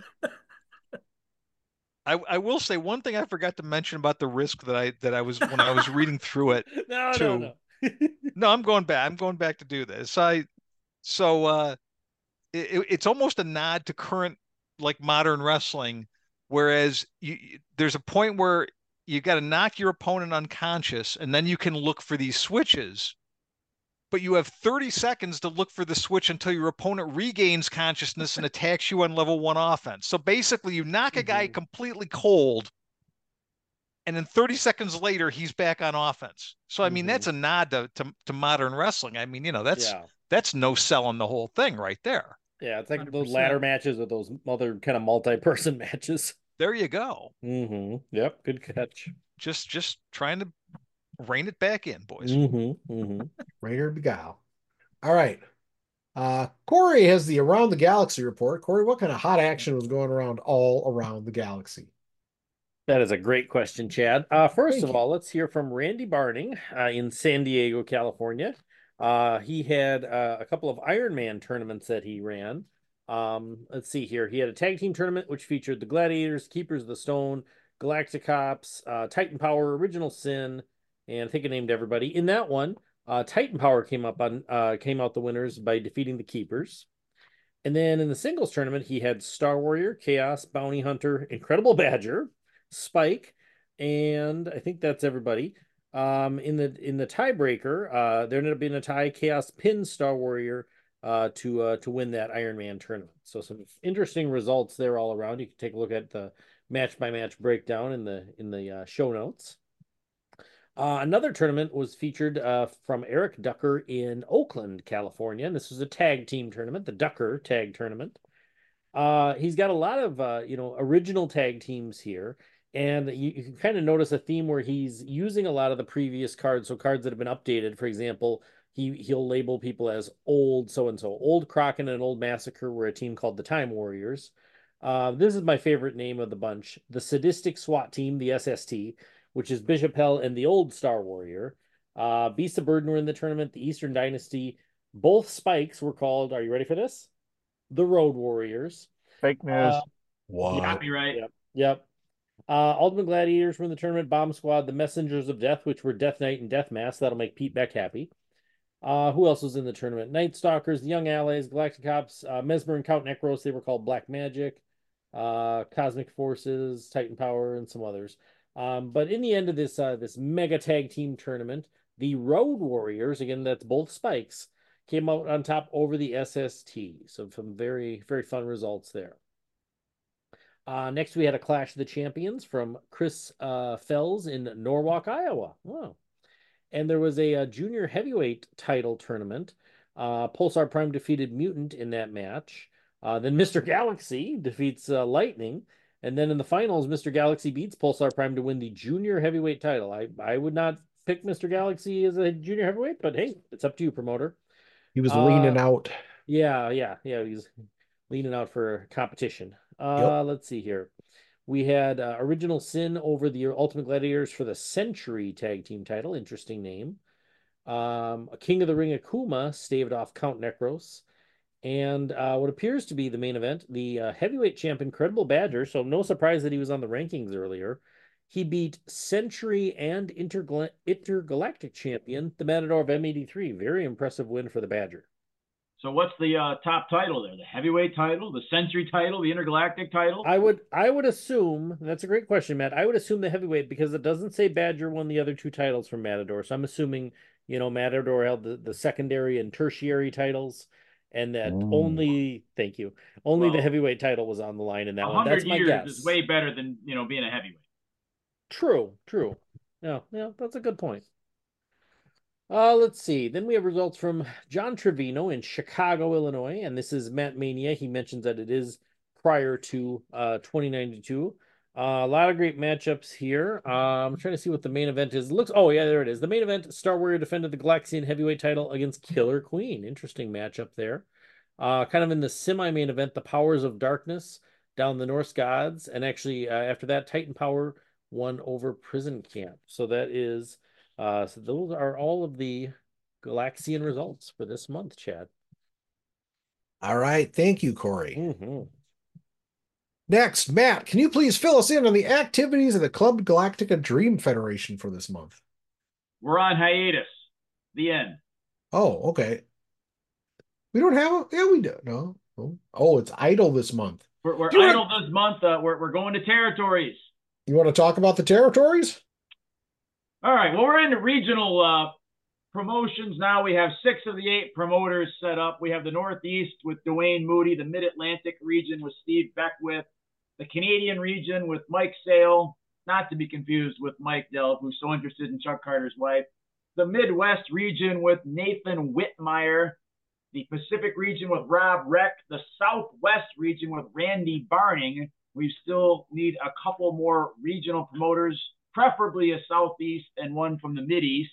I will say one thing I forgot to mention about the risk that I was when I was reading through it. No. No, I'm going back. I'm going back to do this. It's almost a nod to current like modern wrestling, whereas there's a point where you got to knock your opponent unconscious, and then you can look for these switches. But you have 30 seconds to look for the switch until your opponent regains consciousness and attacks you on level 1 offense. So basically, you knock a guy completely cold, and then 30 seconds later, he's back on offense. So, I mean, that's a nod to modern wrestling. I mean, that's no selling the whole thing right there. Yeah, it's like 100%. those ladder matches with those other kind of multi-person matches. There you go. Mm-hmm. Yep, good catch. Just trying to rein it back in, boys. Mm-hmm. Mm-hmm. Rainer Beguile. All right. Corey has the Around the Galaxy report. Corey, what kind of hot action was going around all around the galaxy? That is a great question, Chad. First of all, let's hear from Randy Barning in San Diego, California. He had a couple of Ironman tournaments that he ran. Let's see here. He had a tag team tournament which featured the Gladiators, Keepers of the Stone, Galacticops, Titan Power, Original Sin, and I think I named everybody. In that one, Titan Power came out the winners by defeating the Keepers. And then in the singles tournament, he had Star Warrior, Chaos, Bounty Hunter, Incredible Badger, Spike, and I think that's everybody. In the tiebreaker, there ended up being a tie. Chaos pinned Star Warrior to win that Iron Man tournament. So some interesting results there all around. You can take a look at the match by match breakdown in the show notes. Another tournament was featured from Eric Ducker in Oakland, California, and this was a tag team tournament, the Ducker Tag Tournament. He's got a lot of original tag teams here. And you can kind of notice a theme where he's using a lot of the previous cards, so cards that have been updated. For example, he'll label people as old so-and-so. Old Kraken and Old Massacre were a team called the Time Warriors. This is my favorite name of the bunch. The Sadistic SWAT Team, the SST, which is Bishop Hell and the Old Star Warrior. Beasts of Burden were in the tournament. The Eastern Dynasty. Both spikes were called, are you ready for this? The Road Warriors. Fake news. What? Copyright. Yep. Ultimate Gladiators were in the tournament. Bomb Squad, the Messengers of Death, which were Death Knight and Death Mask. That'll make Pete Beck happy. Who else was in the tournament? Night Stalkers, the Young Allies, Galactic Ops, Mesmer and Count Necros. They were called Black Magic. Cosmic Forces, Titan Power, and some others. But in the end of this mega tag team tournament, the Road Warriors, again, that's both spikes, came out on top over the SST. So some very, very fun results there. Next, we had a Clash of the Champions from Chris Fells in Norwalk, Iowa. Wow. And there was a junior heavyweight title tournament. Pulsar Prime defeated Mutant in that match. Then Mr. Galaxy defeats Lightning. And then in the finals, Mr. Galaxy beats Pulsar Prime to win the junior heavyweight title. I would not pick Mr. Galaxy as a junior heavyweight, but hey, it's up to you, promoter. He was leaning out. Yeah. He's leaning out for competition. Let's see here. We had Original Sin over the Ultimate Gladiators for the Century Tag Team title. Interesting name. King of the Ring Akuma staved off Count Necros. And what appears to be the main event, the heavyweight champ Incredible Badger. So no surprise that he was on the rankings earlier. He beat Century and Intergalactic champion, the Matador of M83. Very impressive win for the Badger. So what's the top title there? The heavyweight title, the Century title, the Intergalactic title? I would assume, that's a great question, Matt. I would assume the heavyweight because it doesn't say Badger won the other two titles from Matador. So I'm assuming, Matador held the secondary and tertiary titles, and that only the heavyweight title was on the line in that one. That's my guess. 100 years is way better than, being a heavyweight. True. Yeah, that's a good point. Let's see. Then we have results from John Trevino in Chicago, Illinois, and this is Matt Mania. He mentions that it is prior to 2092. A lot of great matchups here. I'm trying to see what the main event is. There it is. The main event, Star Warrior defended the Galaxian heavyweight title against Killer Queen. Interesting matchup there. Kind of in the semi-main event, the Powers of Darkness down the Norse Gods, and actually after that, Titan Power won over Prison Camp. So that is... so those are all of the Galaxian results for this month, Chad. All right. Thank you, Corey. Mm-hmm. Next, Matt, can you please fill us in on the activities of the Club Galactica Dream Federation for this month? We're on hiatus. The end. Oh, okay. We don't have we do. No. Oh, it's idle this month. We're idle this month. We're going to territories. You want to talk about the territories? All right. Well, we're into regional promotions now. We have 6 of the 8 promoters set up. We have the Northeast with Dwayne Moody, the Mid-Atlantic region with Steve Beckwith, the Canadian region with Mike Sale, not to be confused with Mike Delp, who's so interested in Chuck Carter's wife, the Midwest region with Nathan Whitmire, the Pacific region with Rob Reck, the Southwest region with Randy Barning. We still need a couple more regional promoters, preferably a Southeast and one from the Mideast.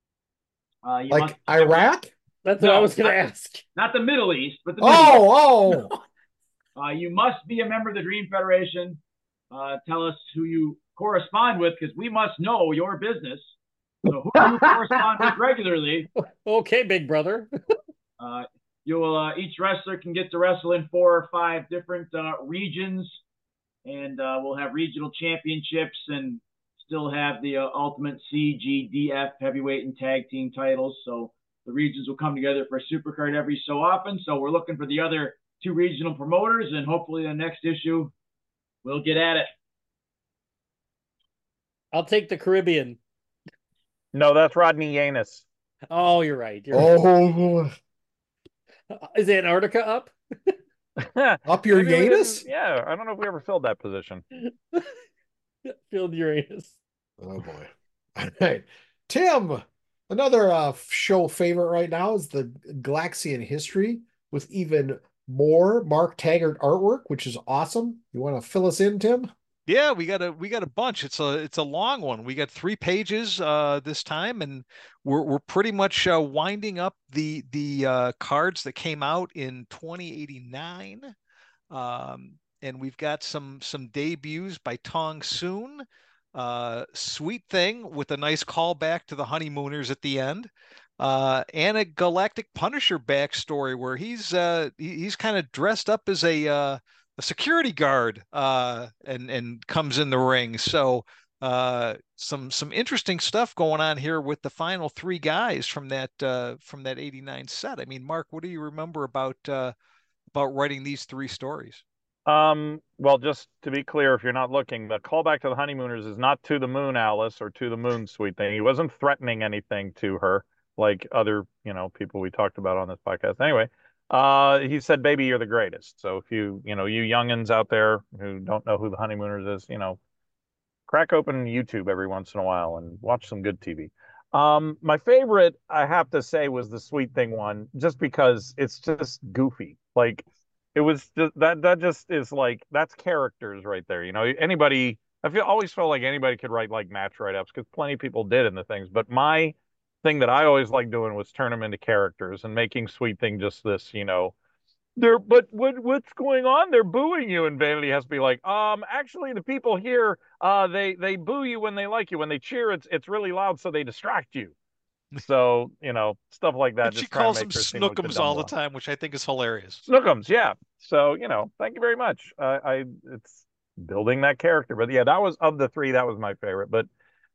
Like Iraq? That's what I was going to ask. Not the Middle East, but the Middle East. You must be a member of the Dream Federation. Tell us who you correspond with, because we must know your business. So who do you correspond with regularly? Okay, big brother. Each wrestler can get to wrestle in 4 or 5 different regions, and we'll have regional championships and still have the Ultimate CGDF heavyweight and tag team titles. So the regions will come together for a supercard every so often. So we're looking for the other 2 regional promoters, and hopefully the next issue we'll get at it. I'll take the Caribbean. No, that's Rodney Yannis. Oh, you're right. Right. Is Antarctica up? Up your Yannis? Yeah, I don't know if we ever filled that position. Filled Uranus. Oh boy. All right. Tim, another show favorite right now is the Galaxian history with even more Mark Taggart artwork, which is awesome. You want to fill us in, Tim? Yeah, we got a bunch. It's a long one. We got 3 pages this time, and we're pretty much winding up the cards that came out in 2089. and we've got some debuts by Tong Soon. Sweet Thing with a nice callback to the Honeymooners at the end. And a Galactic Punisher backstory where he's kind of dressed up as a security guard and comes in the ring. So some interesting stuff going on here with the final three guys from that '89 set. I mean, Mark, what do you remember about writing these three stories? Well, just to be clear, if you're not looking, the callback to the Honeymooners is not to the moon, Alice, or to the moon, Sweet Thing. He wasn't threatening anything to her like other, people we talked about on this podcast. Anyway, he said, "Baby, you're the greatest." So if you youngins out there who don't know who the Honeymooners is, crack open YouTube every once in a while and watch some good TV. My favorite, I have to say, was the Sweet Thing one, just because it's just goofy. Like, it was just that just is like, that's characters right there. Anybody, always felt like anybody could write like match write-ups, because plenty of people did in the things. But my thing that I always liked doing was turn them into characters and making Sweet Thing just this, but what's going on? They're booing you, and Vanity has to be like, actually, the people here, they boo you when they like you. When they cheer, it's really loud, so they distract you. So, stuff like that. And she calls them Snookums all the time, which I think is hilarious. Snookums, yeah. So, thank you very much. It's building that character. But yeah, that was, of the three, that was my favorite. But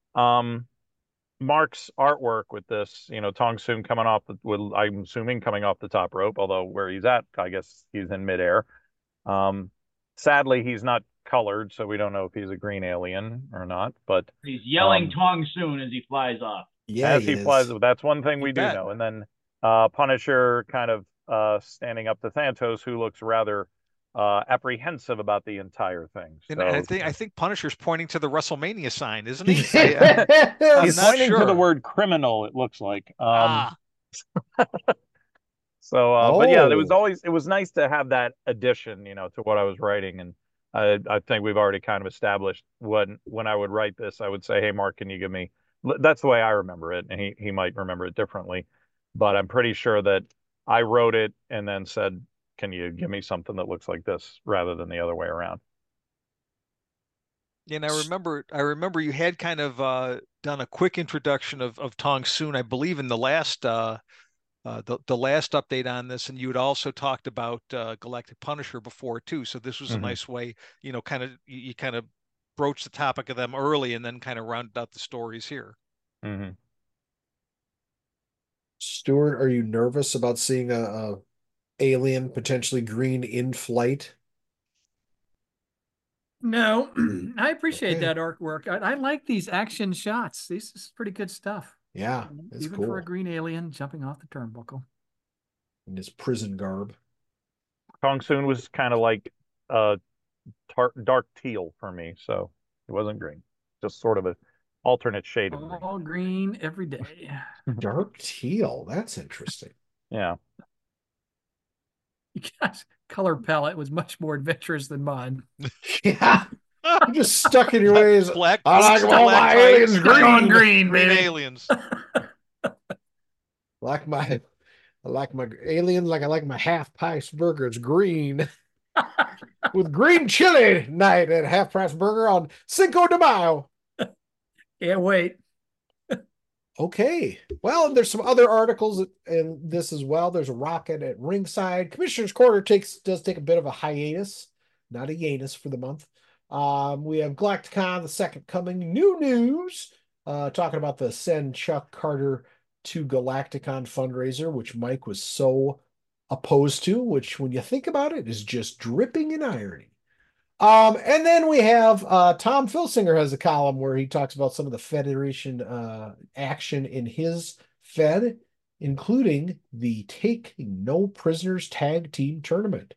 Mark's artwork with this, Tong Soon coming off I'm assuming coming off the top rope, although where he's at, I guess he's in midair. Sadly, he's not colored, so we don't know if he's a green alien or not. But he's yelling Tong Soon as he flies off. Yeah, as he flies. That's one thing we do know. And then Punisher kind of standing up to Thanatos, who looks rather apprehensive about the entire thing. So, and I think Punisher's pointing to the WrestleMania sign, isn't he? He's pointing to the word criminal, it looks like. So, but yeah, it was nice to have that addition, to what I was writing. And I think we've already kind of established when I would write this, I would say, "Hey, Mark, can you give me," that's the way I remember it, and he might remember it differently, but I'm pretty sure that I wrote it and then said, "Can you give me something that looks like this," rather than the other way around. And I remember you had kind of done a quick introduction of Tong Soon, I believe, in the last the last update on this, and you had also talked about Galactic Punisher before too. So this was a nice way, you kind of broach the topic of them early and then kind of rounded out the stories here. Stuart, are you nervous about seeing a alien potentially green in flight? No, I appreciate that artwork. I like these action shots. This is pretty good stuff. Yeah, it's even cool. for a green alien jumping off the turnbuckle in his prison garb. Tong Soon was kind of like dark teal for me, so it wasn't green, just sort of an alternate shade of all green every day. Dark teal, that's interesting. Yeah. You guys' color palette was much more adventurous than mine. Yeah. You just stuck in your ways. Black. I like all my aliens green. Green aliens. I like my alien like I like my half price burgers green. With green chili night at Half Price Burger on Cinco de Mayo. Can't wait. Okay. Well, there's some other articles in this as well. There's a rocket at ringside. Commissioner's Quarter does take a bit of a hiatus, not a Janus for the month. We have Galacticon, the Second Coming, new news, talking about the Send Chuck Carter to Galacticon fundraiser, which Mike was so opposed to, which when you think about it is just dripping in irony. And then we have Tom Filsinger has a column where he talks about some of the Federation action in his Fed, including the Take No Prisoners Tag Team Tournament.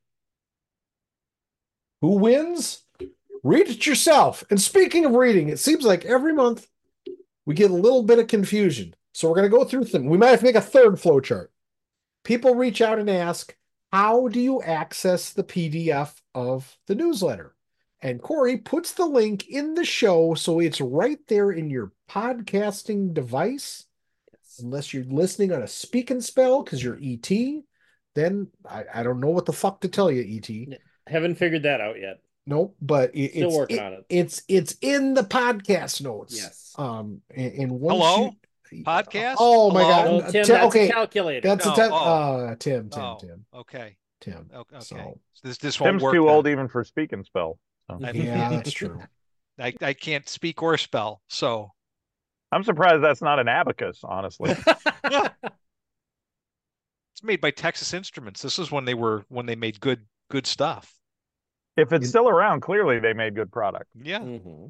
Who wins? Read it yourself. And speaking of reading, it seems like every month we get a little bit of confusion. So we're going to go through them. We might have to make a third flow chart. People reach out and ask, how do you access the PDF of the newsletter? And Corey puts the link in the show so it's right there in your podcasting device. Yes. Unless you're listening on a speak and spell because you're ET, then I don't know what the fuck to tell you, ET. Haven't figured that out yet. Nope, but Still working on it. It's in the podcast notes. Yes. And once Hello? you Podcast? Oh my Hello? God, No, Tim, that's a okay, calculator. that's No, Tim. Okay. Okay. So This won't Tim's work. too then. old even for speak and spell. So. yeah, that's true. I can't speak or spell, so I'm surprised that's not an abacus, honestly. it's made by Texas Instruments. This is when they made good stuff. If it's still around, clearly they made good product. Yeah. Mm-hmm.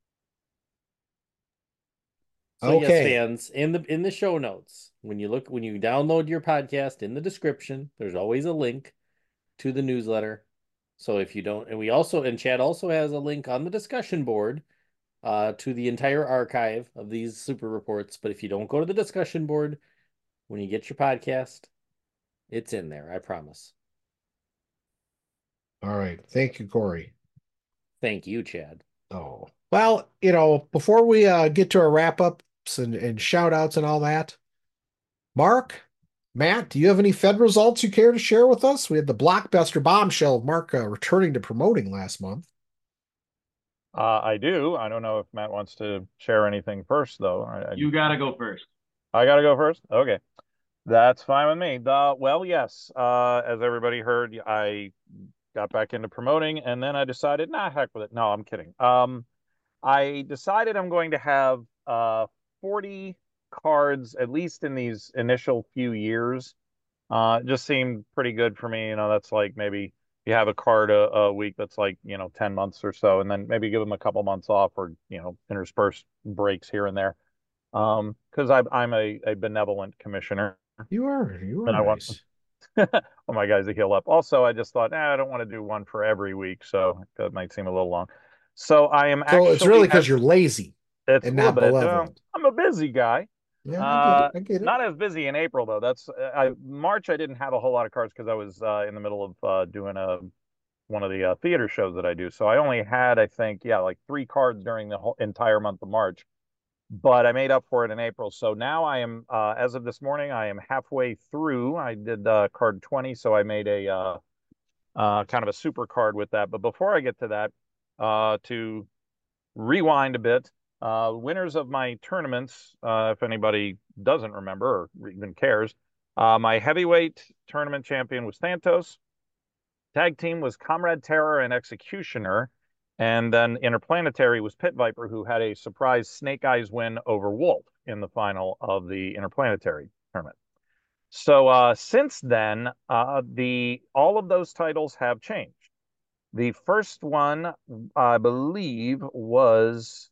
So yes, fans, in the show notes, when you download your podcast, in the description, there's always a link to the newsletter. So if you don't, and Chad also has a link on the discussion board to the entire archive of these super reports. But if you don't go to the discussion board when you get your podcast, it's in there, I promise. All right. Thank you, Corey. Thank you, Chad. Oh, well, before we get to our wrap-ups and shout-outs and all that, Mark, Matt, do you have any Fed results you care to share with us? We had the blockbuster bombshell of Mark returning to promoting last month. I do. I don't know if Matt wants to share anything first, though. You got to go first. I got to go first? Okay. That's fine with me. Well, yes. As everybody heard, I got back into promoting, and then I decided, heck with it. No, I'm kidding. I decided I'm going to have 40 cards, at least in these initial few years. It just seemed pretty good for me. That's like maybe you have a card a week that's like, 10 months or so, and then maybe give them a couple months off or, intersperse breaks here and there. Because I'm a benevolent commissioner. You are and I nice. want my guys to heal up. Also, I just thought, I don't want to do one for every week, so that might seem a little long. So I am actually. So it's really because you're lazy and not benevolent. I'm a busy guy. Yeah, I get it. Not as busy in April though. That's March. I didn't have a whole lot of cards because I was in the middle of doing one of the theater shows that I do. So I only had, I think, like 3 cards during the whole entire month of March. But I made up for it in April. So now I am, as of this morning, I am halfway through. I did card 20, so I made a kind of a super card with that. But before I get to that, to rewind a bit, winners of my tournaments, if anybody doesn't remember or even cares, my heavyweight tournament champion was Thantos. Tag team was Comrade Terror and Executioner. And then Interplanetary was Pit Viper, who had a surprise Snake Eyes win over Wolf in the final of the Interplanetary tournament. So since then, all of those titles have changed. The first one, I believe, was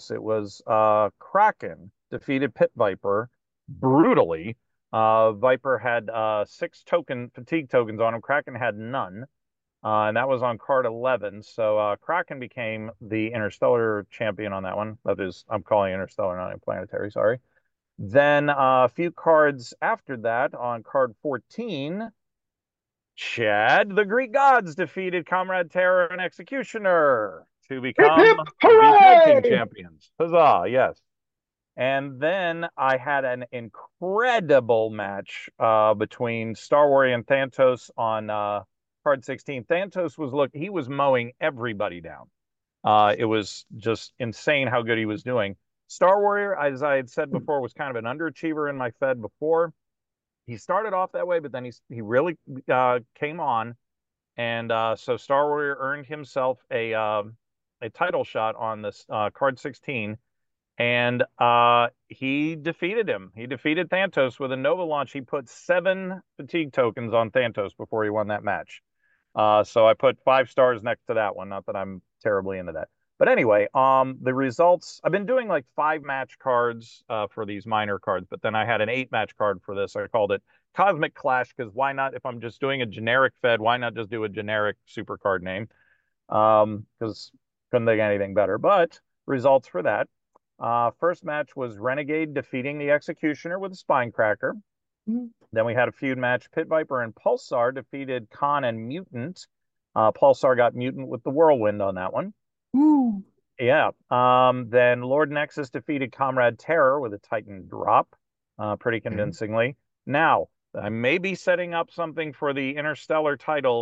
Kraken defeated Pit Viper brutally. Viper had 6 fatigue tokens on him. Kraken had none. And that was on card 11. So Kraken became the Interstellar champion on that one. That is, I'm calling Interstellar, not Interplanetary, sorry. Then a few cards after that, on card 14, Chad, the Greek Gods defeated Comrade Terror and Executioner to become the tag team champions. Huzzah, yes. And then I had an incredible match between Star Warrior and Thantos on card 16. Thantos he was mowing everybody down. It was just insane how good he was doing. Star Warrior, as I had said before, was kind of an underachiever in my Fed before. He started off that way, but then he really came on. And so Star Warrior earned himself a title shot on this card 16. And he defeated him. He defeated Thantos with a Nova launch. He put 7 fatigue tokens on Thantos before he won that match. So I put 5 stars next to that one. Not that I'm terribly into that. But anyway, the results, I've been doing like 5 match cards for these minor cards, but then I had an 8 match card for this. I called it Cosmic Clash, because why not? If I'm just doing a generic Fed, why not just do a generic super card name? Because couldn't think of anything better. But results for that. First match was Renegade defeating the Executioner with a Spinecracker. Then we had a feud match. Pit Viper and Pulsar defeated Khan and Mutant. Pulsar got Mutant with the Whirlwind on that one. Woo. Yeah. Then Lord Nexus defeated Comrade Terror with a Titan drop, pretty convincingly. Now, I may be setting up something for the Interstellar title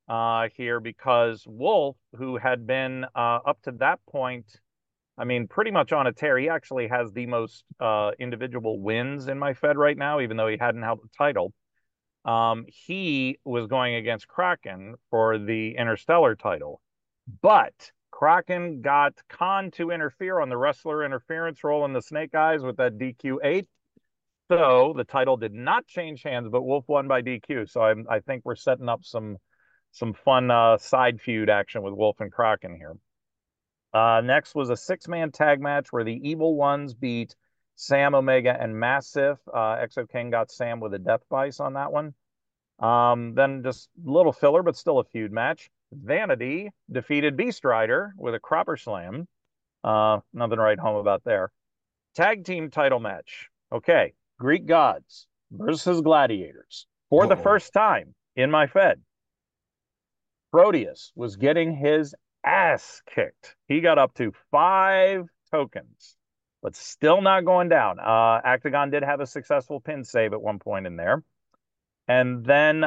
here, because Wolf, who had been up to that point, I mean, pretty much on a tear. He actually has the most individual wins in my Fed right now, even though he hadn't held the title. He was going against Kraken for the Interstellar title. But Kraken got Khan to interfere on the wrestler interference role in the Snake Eyes with that DQ8. So the title did not change hands, but Wolf won by DQ. So I think we're setting up some fun side feud action with Wolf and Kraken here. Next was a 6-man tag match where the Evil Ones beat Sam, Omega, and Massive. Exo King got Sam with a death vice on that one. Then just a little filler, but still a feud match. Vanity defeated Beast Rider with a Cropper Slam. Nothing to write home about there. Tag team title match. Okay, Greek Gods versus Gladiators. For the first time in my Fed, Proteus was getting his ass kicked. He got up to 5 tokens, but still not going down. Octagon did have a successful pin save at one point in there. And then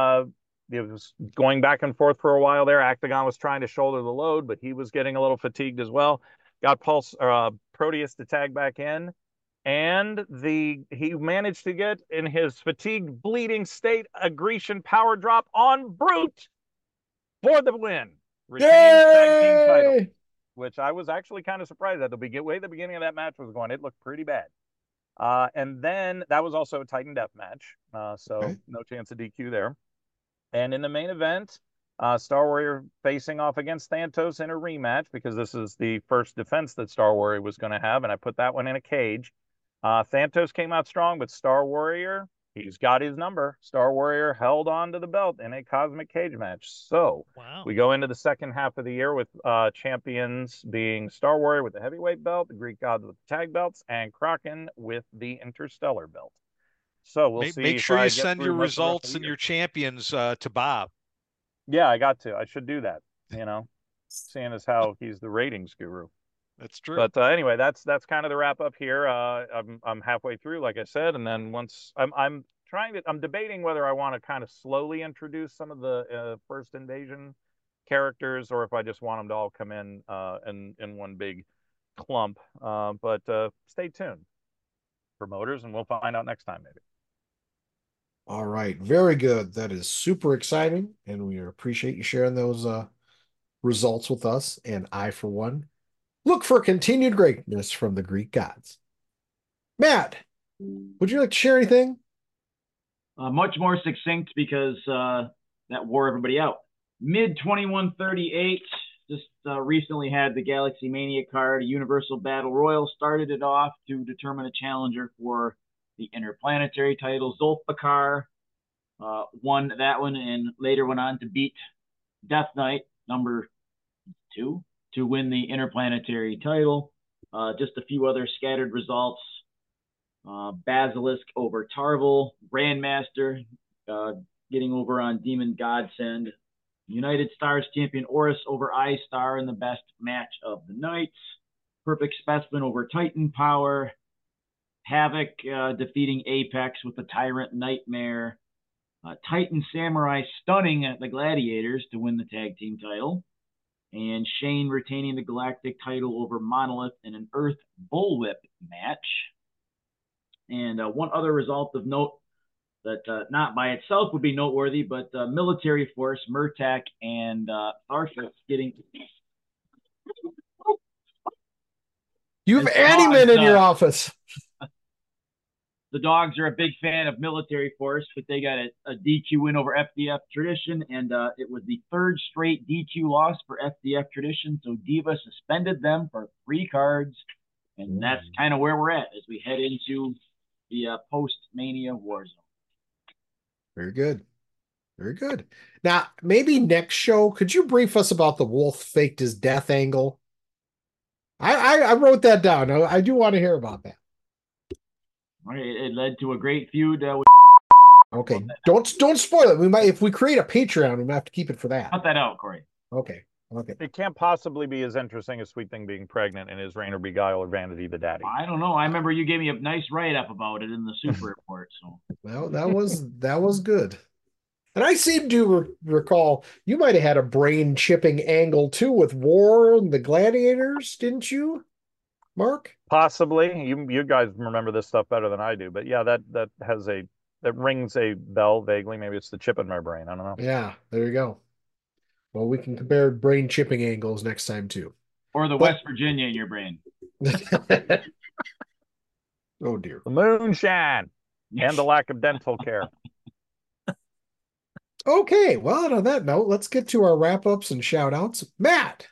it was going back and forth for a while there. Octagon was trying to shoulder the load, but he was getting a little fatigued as well. Got Proteus to tag back in. And he managed to get, in his fatigued, bleeding state, a Grecian power drop on Brute for the win. Retains tag team title, which I was actually kind of surprised at. The way the beginning of that match was going, it looked pretty bad. And then that was also a Titan Death match, so no chance of DQ there. And in the main event, Star Warrior facing off against Thanatos in a rematch, because this is the first defense that Star Warrior was going to have, and I put that one in a cage. Thanatos came out strong, but Star Warrior, he's got his number. Star Warrior held on to the belt in a Cosmic Cage match. So we go into the second half of the year with champions being Star Warrior with the heavyweight belt, the Greek Gods with the tag belts, and Kraken with the Interstellar belt. So we'll see. Make sure you send your results and your champions to Bob. Yeah, I got to. I should do that, seeing as how he's the ratings guru. That's true. But anyway, that's kind of the wrap up here. I'm halfway through, like I said, and then once I'm debating whether I want to kind of slowly introduce some of the first invasion characters, or if I just want them to all come in one big clump. But stay tuned, promoters, and we'll find out next time maybe. All right, very good. That is super exciting, and we appreciate you sharing those results with us. And I, for one, look for continued greatness from the Greek Gods. Matt, would you like to share anything? Much more succinct, because that wore everybody out. Mid 2138, just recently had the Galaxy Mania card. A Universal Battle Royal started it off to determine a challenger for the interplanetary title. Zulfikar won that one, and later went on to beat Death Knight, number 2, to win the interplanetary title. Just a few other scattered results. Basilisk over Tarvel. Grandmaster getting over on Demon Godsend. United Stars champion Oris over I-Star in the best match of the night. Perfect Specimen over Titan Power. Havoc defeating Apex with the Tyrant Nightmare. Titan Samurai stunning the Gladiators to win the tag team title. And Shane retaining the Galactic title over Monolith in an Earth Bullwhip match. And one other result of note that not by itself would be noteworthy, but military force, Murtak and Tharfus getting... You have Andyman in your office. The Dogs are a big fan of military force, but they got a DQ win over FDF Tradition, and it was the 3rd straight DQ loss for FDF Tradition, so Diva suspended them for 3 cards, and that's kind of where we're at as we head into the post-Mania Warzone. Very good. Very good. Now, maybe next show, could you brief us about the Wolf faked his death angle? I wrote that down. I do want to hear about that. It led to a great feud. Okay, don't spoil it. We might, if we create a Patreon, we might have to keep it for that. Cut that out, Corey. Okay. It can't possibly be as interesting as Sweet Thing being pregnant and his Rain or Beguile or Vanity the Daddy. I don't know. I remember you gave me a nice write up about it in the Super Report. So well, that was good. And I seem to recall you might have had a brain chipping angle too with War and the Gladiators, didn't you, Mark? Possibly. You guys remember this stuff better than I do, but yeah, that rings a bell vaguely. Maybe it's the chip in my brain. I don't know. Yeah, there you go. Well, we can compare brain chipping angles next time too. Or the But West Virginia in your brain. oh dear. The moonshine and the lack of dental care. Okay, well, on that note, let's get to our wrap-ups and shout-outs. Matt.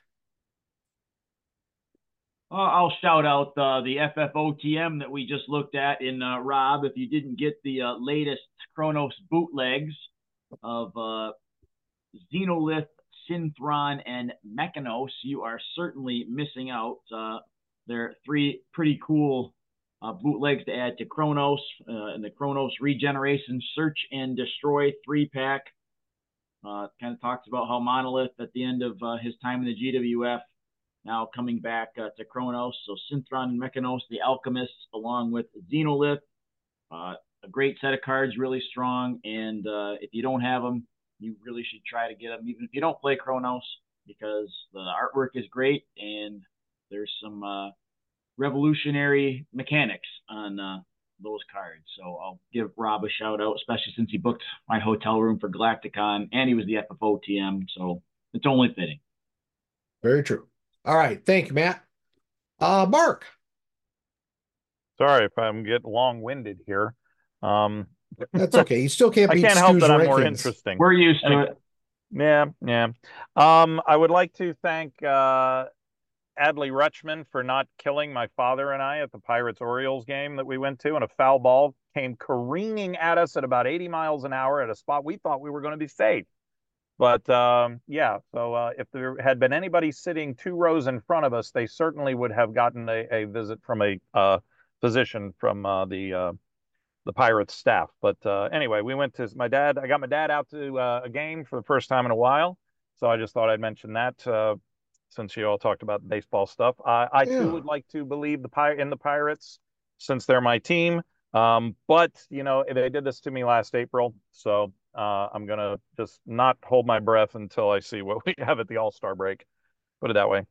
I'll shout out the FFOTM that we just looked at in Rob. If you didn't get the latest Kronos bootlegs of Xenolith, Synthron, and Mechanos, you are certainly missing out. They're three pretty cool bootlegs to add to Kronos, and the Kronos Regeneration Search and Destroy 3-pack. Kind of talks about how Monolith at the end of his time in the GWF now coming back to Kronos. So Synthron and Mechanos, the Alchemists, along with Xenolith. A great set of cards, really strong. And if you don't have them, you really should try to get them, even if you don't play Kronos, because the artwork is great and there's some revolutionary mechanics on those cards. So I'll give Rob a shout out, especially since he booked my hotel room for Galacticon and he was the FFO TM. So it's only fitting. Very true. All right. Thank you, Matt. Mark. Sorry if I'm getting long-winded here. That's okay. You still can't I beat can't help Stu's that I'm more rankings. interesting. We're used to it. Yeah, yeah. I would like to thank Adley Rutschman for not killing my father and I at the Pirates-Orioles game that we went to, and a foul ball came careening at us at about 80 miles an hour at a spot we thought we were going to be safe. But yeah, so if there had been anybody sitting 2 rows in front of us, they certainly would have gotten a visit from a physician from the Pirates staff. But anyway, we went to my dad. I got my dad out to a game for the first time in a while. So I just thought I'd mention that since you all talked about baseball stuff. I too would like to believe in the Pirates since they're my team. But you know, they did this to me last April, so I'm gonna just not hold my breath until I see what we have at the All-Star break. Put it that way.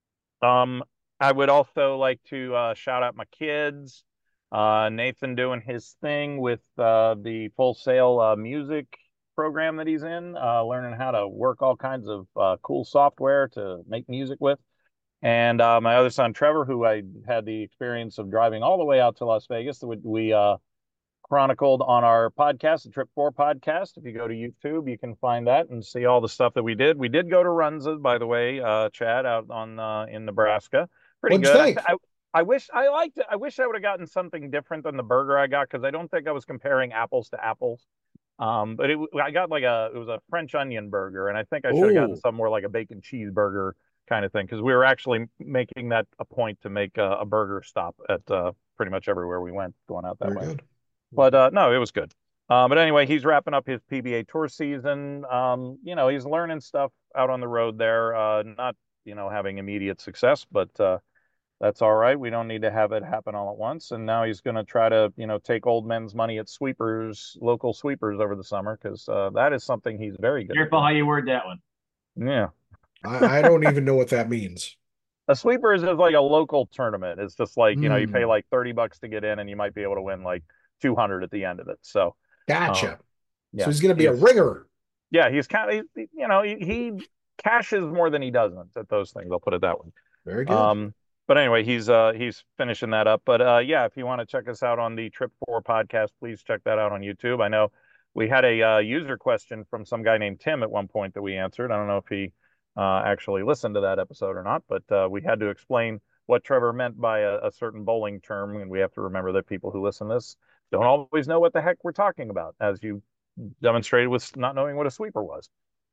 I would also like to shout out my kids. Nathan doing his thing with the Full Sail music program that he's in, learning how to work all kinds of cool software to make music with. And my other son, Trevor, who I had the experience of driving all the way out to Las Vegas, we chronicled on our podcast, the Trip 4 podcast. If you go to YouTube, you can find that and see all the stuff that we did. We did go to Runza, by the way, Chad, out on in Nebraska. Pretty What'd you good. think? I wish I liked it. I wish I would have gotten something different than the burger I got, because I don't think I was comparing apples to apples. But I got like it was a French onion burger, and I think I should have gotten Ooh. some more like a bacon cheeseburger kind of thing, because we were actually making that a point to make a burger stop at pretty much everywhere we went going out that Very way. good. But no, it was good. But anyway, he's wrapping up his PBA tour season. You know, he's learning stuff out on the road there. Not, you know, having immediate success, but that's all right. We don't need to have it happen all at once. And now he's going to try to, you know, take old men's money at sweepers, local sweepers over the summer, because that is something he's very good Careful at. how you word that one. Yeah. I don't even know what that means. A sweepers is like a local tournament. It's just like, you know, you pay Mm. like $30 to get in and you might be able to win like 200 at the end of it. So, Gotcha. yeah. So he's going to be a ringer. Yeah, he's kind of, you know, he cashes more than he doesn't at those things. I'll put it that way. Very good. But anyway, he's finishing that up. But yeah, if you want to check us out on the Trip 4 podcast, please check that out on YouTube. I know we had a user question from some guy named Tim at one point that we answered. I don't know if he actually listened to that episode or not, but we had to explain what Trevor meant by a certain bowling term, and we have to remember that people who listen to this don't always know what the heck we're talking about, as you demonstrated with not knowing what a sweeper was.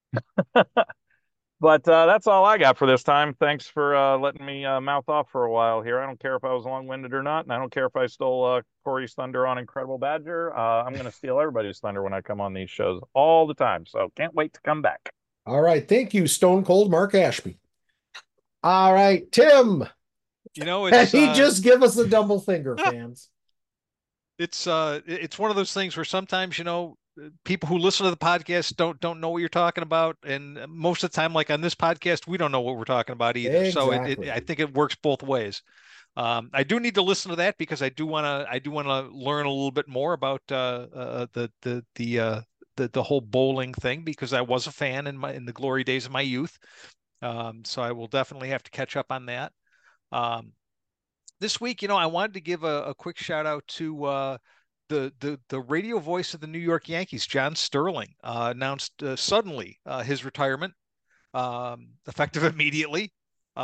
But that's all I got for this time. Thanks for letting me mouth off for a while here. I don't care if I was long-winded or not, and I don't care if I stole Corey's thunder on Incredible Badger. I'm going to steal everybody's thunder when I come on these shows all the time, so can't wait to come back. All right. Thank you, Stone Cold Mark Ashby. All right, Tim. You know, And it's he just give us a double finger, fans. it's one of those things where sometimes, you know, people who listen to the podcast don't know what you're talking about, and most of the time, like on this podcast, we don't know what we're talking about either. Exactly. So I think it works both ways. I do need to listen to that because I do want to learn a little bit more about the whole bowling thing, because I was a fan in the glory days of my youth. So I will definitely have to catch up on that. This week, I wanted to give a quick shout out to the radio voice of the New York Yankees, John Sterling, announced suddenly his retirement, effective immediately.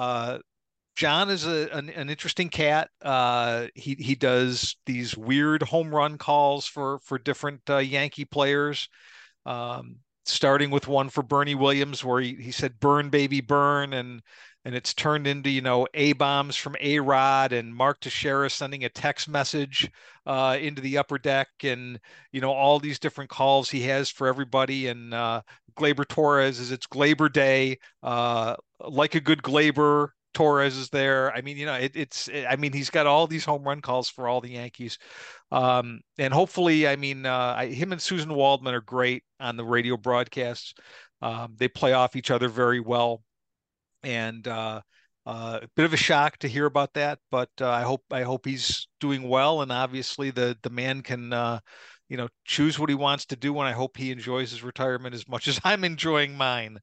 John is an interesting cat. He does these weird home run calls for different Yankee players. Starting with one for Bernie Williams, where he said "Burn, baby, burn," and it's turned into A bombs from A-Rod, and Mark Teixeira sending a text message into the upper deck, and all these different calls he has for everybody. And Gleyber Torres is it's Gleyber Day, like a good Gleyber. Torres is there. I mean, he's got all these home run calls for all the Yankees. And hopefully, him and Susan Waldman are great on the radio broadcasts. They play off each other very well. And a bit of a shock to hear about that, but I hope he's doing well. And obviously the man can choose what he wants to do, and I hope he enjoys his retirement as much as I'm enjoying mine.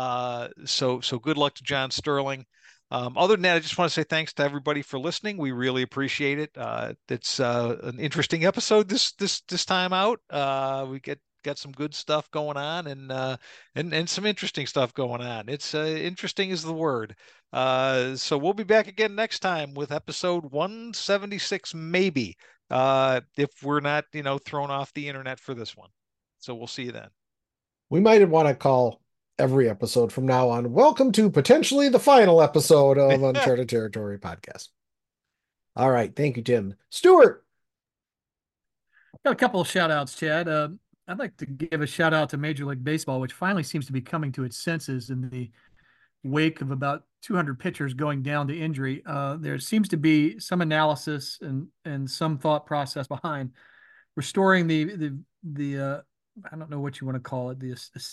So good luck to John Sterling. Other than that, I just want to say thanks to everybody for listening. We really appreciate it. It's an interesting episode this time out. We got some good stuff going on, and some interesting stuff going on. It's interesting is the word. So we'll be back again next time with episode 176, maybe, if we're not thrown off the internet for this one. So we'll see you then. We might want to call every episode from now on, welcome to potentially the final episode of Uncharted Territory podcast. All right. Thank you, Tim. Stuart. Got a couple of shout outs, Chad. I'd like to give a shout out to Major League Baseball, which finally seems to be coming to its senses in the wake of about 200 pitchers going down to injury. There seems to be some analysis and some thought process behind restoring the I don't know what you want to call it,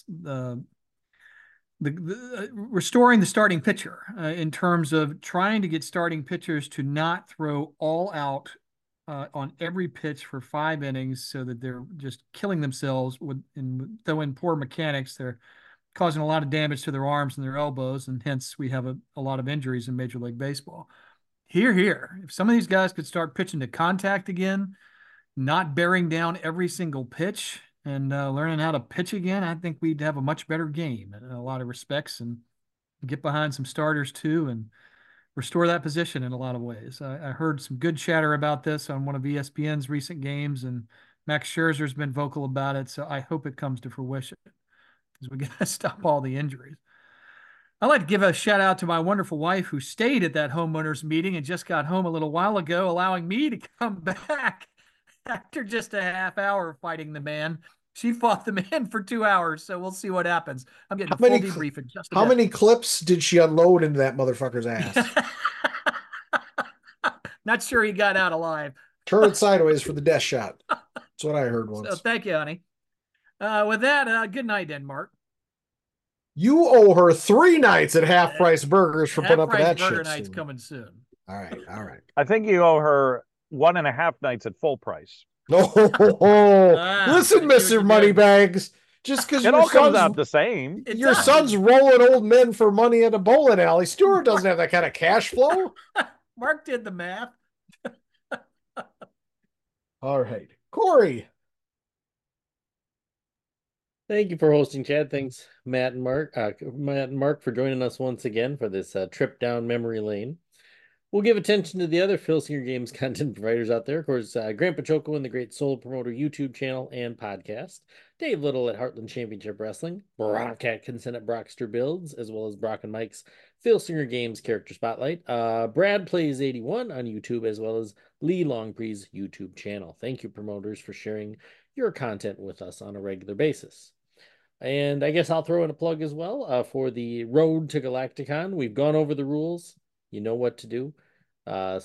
restoring the starting pitcher in terms of trying to get starting pitchers to not throw all out on every pitch for 5 innings, so that they're just killing themselves and throwing poor mechanics. They're causing a lot of damage to their arms and their elbows, and hence we have a lot of injuries in Major League Baseball. Here. If some of these guys could start pitching to contact again, not bearing down every single pitch, and learning how to pitch again, I think we'd have a much better game in a lot of respects, and get behind some starters too, and restore that position in a lot of ways. I heard some good chatter about this on one of ESPN's recent games, and Max Scherzer's been vocal about it. So I hope it comes to fruition, because we got to stop all the injuries. I'd like to give a shout out to my wonderful wife, who stayed at that homeowners meeting and just got home a little while ago, allowing me to come back after just a half hour of fighting the man. She fought the man for 2 hours, so we'll see what happens. I'm getting a full debrief in just a How bit. many clips did she unload into that motherfucker's ass? Not sure he got out alive. Turn it sideways for the death shot. That's what I heard once. So thank you, honey. With that, good night, Denmark. You owe her 3 nights at Half Price Burgers for putting up with that Burger shit. Night's coming soon. All right. I think you owe her 1.5 nights at full price. Listen, Mr. Moneybags, just because it all comes out the same. Your son's rolling old men for money at a bowling alley. Stuart doesn't have that kind of cash flow. Mark did the math. All right, Corey. Thank you for hosting, Chad. Thanks, Matt and Mark, for joining us once again for this trip down memory lane. We'll give attention to the other Phil Singer Games content providers out there. Of course, Grant Pachoco and the Great Solo Promoter YouTube channel and podcast. Dave Little at Heartland Championship Wrestling. Brock Atkinson at Brockster Builds, as well as Brock and Mike's Phil Singer Games Character Spotlight. Brad Plays 81 on YouTube, as well as Lee Longpre's YouTube channel. Thank you, promoters, for sharing your content with us on a regular basis. And I guess I'll throw in a plug as well for the Road to Galacticon. We've gone over the rules. You know what to do. So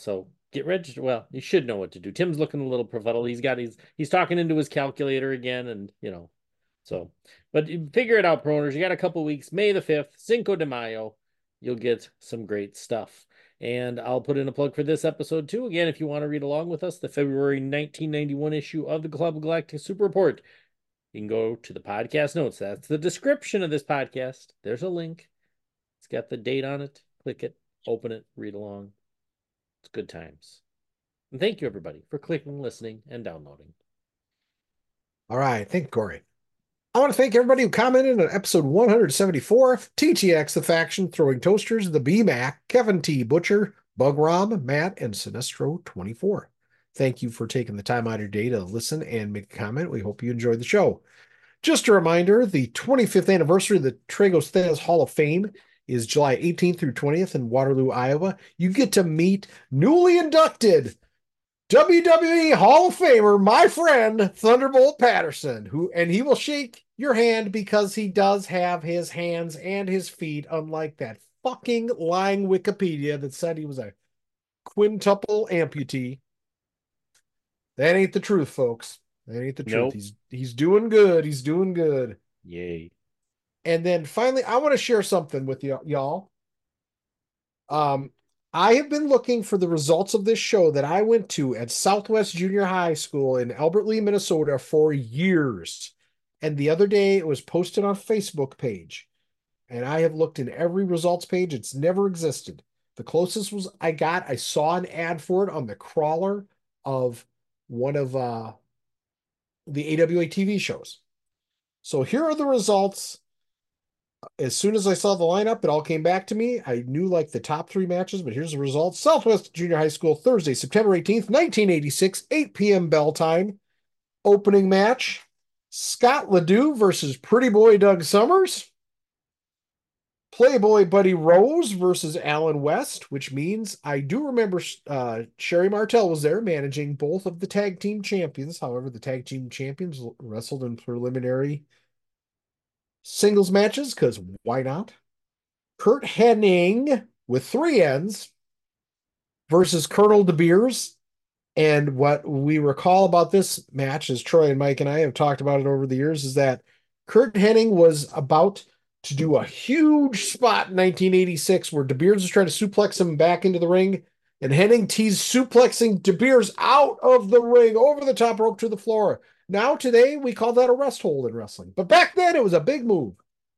get registered. Well, you should know what to do. Tim's looking a little befuddled. He's talking into his calculator again, and so. But figure it out, pro owners. You got a couple weeks. May the 5th, Cinco de Mayo. You'll get some great stuff. And I'll put in a plug for this episode too. Again, if you want to read along with us, the February 1991 issue of the Club Galactic Super Report, you can go to the podcast notes. That's the description of this podcast. There's a link. It's got the date on it. Click it, open it, read along. It's good times. And thank you, everybody, for clicking, listening, and downloading. All right. Thank you, Corey. I want to thank everybody who commented on episode 174. TTX, The Faction, Throwing Toasters, The BMAC, Kevin T. Butcher, Bugrom, Matt, and Sinestro24. Thank you for taking the time out of your day to listen and make a comment. We hope you enjoyed the show. Just a reminder, the 25th anniversary of the Tragos Thesz Hall of Fame is July 18th through 20th in Waterloo, Iowa. You get to meet newly inducted WWE Hall of Famer, my friend, Thunderbolt Patterson, he will shake your hand because he does have his hands and his feet, unlike that fucking lying Wikipedia that said he was a quintuple amputee. That ain't the truth, folks. That ain't the truth. Nope. He's doing good. He's doing good. Yay. And then finally, I want to share something with y'all. I have been looking for the results of this show that I went to at Southwest Junior High School in Albert Lea, Minnesota for years. And the other day it was posted on Facebook page. And I have looked in every results page. It's never existed. The closest was I saw an ad for it on the crawler of one of the AWA TV shows. So here are the results. As soon as I saw the lineup, it all came back to me. I knew like the top 3 matches, but here's the results. Southwest Junior High School, Thursday, September 18th, 1986, 8 p.m. bell time. Opening match, Scott Ledoux versus Pretty Boy Doug Summers. Playboy Buddy Rose versus Alan West, which means I do remember Sherry Martel was there managing both of the tag team champions. However, the tag team champions wrestled in preliminary singles matches, because why not? Kurt Hennig with 3 N's versus Colonel De Beers. And what we recall about this match, as Troy and Mike and I have talked about it over the years, is that Kurt Hennig was about to do a huge spot in 1986 where De Beers was trying to suplex him back into the ring, and Hennig teased suplexing De Beers out of the ring over the top rope to the floor. Now, today, we call that a rest hold in wrestling. But back then, it was a big move.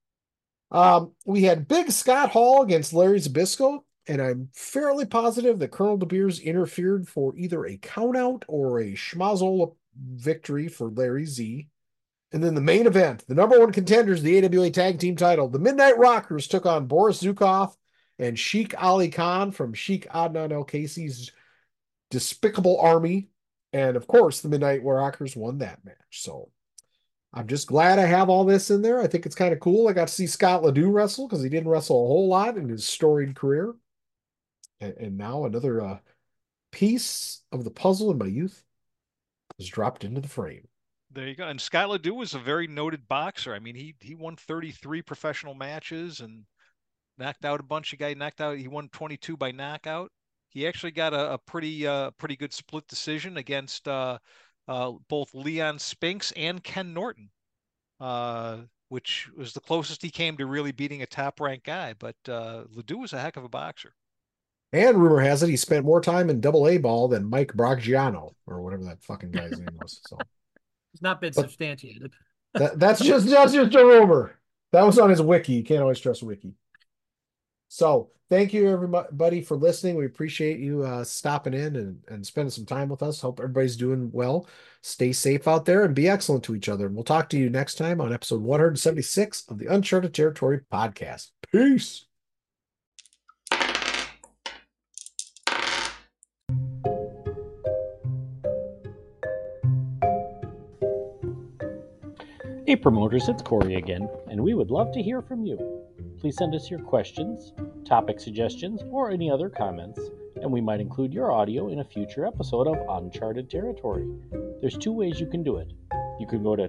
We had Big Scott Hall against Larry Zbyszko, and I'm fairly positive that Colonel De Beers interfered for either a countout or a schmazzola victory for Larry Z. And then the main event, the number 1 contenders, the AWA Tag Team title, the Midnight Rockers took on Boris Zukov and Sheik Ali Khan from Sheik Adnan El-Casey's Despicable Army. And of course, the Midnight Rockers won that match. So I'm just glad I have all this in there. I think it's kind of cool. I got to see Scott Ledoux wrestle because he didn't wrestle a whole lot in his storied career. And now another piece of the puzzle in my youth is dropped into the frame. There you go. And Scott Ledoux was a very noted boxer. I mean, he won 33 professional matches and knocked out a bunch of guys. He won 22 by knockout. He actually got a pretty good split decision against both Leon Spinks and Ken Norton, which was the closest he came to really beating a top-ranked guy. But Ledoux was a heck of a boxer. And rumor has it he spent more time in AA ball than Mike Bracciano, or whatever that fucking guy's name was. So it's not been substantiated. That's just a rumor. That was on his wiki. You can't always trust wiki. So thank you, everybody, for listening. We appreciate you stopping in and spending some time with us. Hope everybody's doing well. Stay safe out there and be excellent to each other. And we'll talk to you next time on episode 176 of the Uncharted Territory podcast. Peace. Hey promoters, it's Corey again, and we would love to hear from you. Please send us your questions, topic suggestions, or any other comments, and we might include your audio in a future episode of Uncharted Territory. There's 2 ways you can do it. You can go to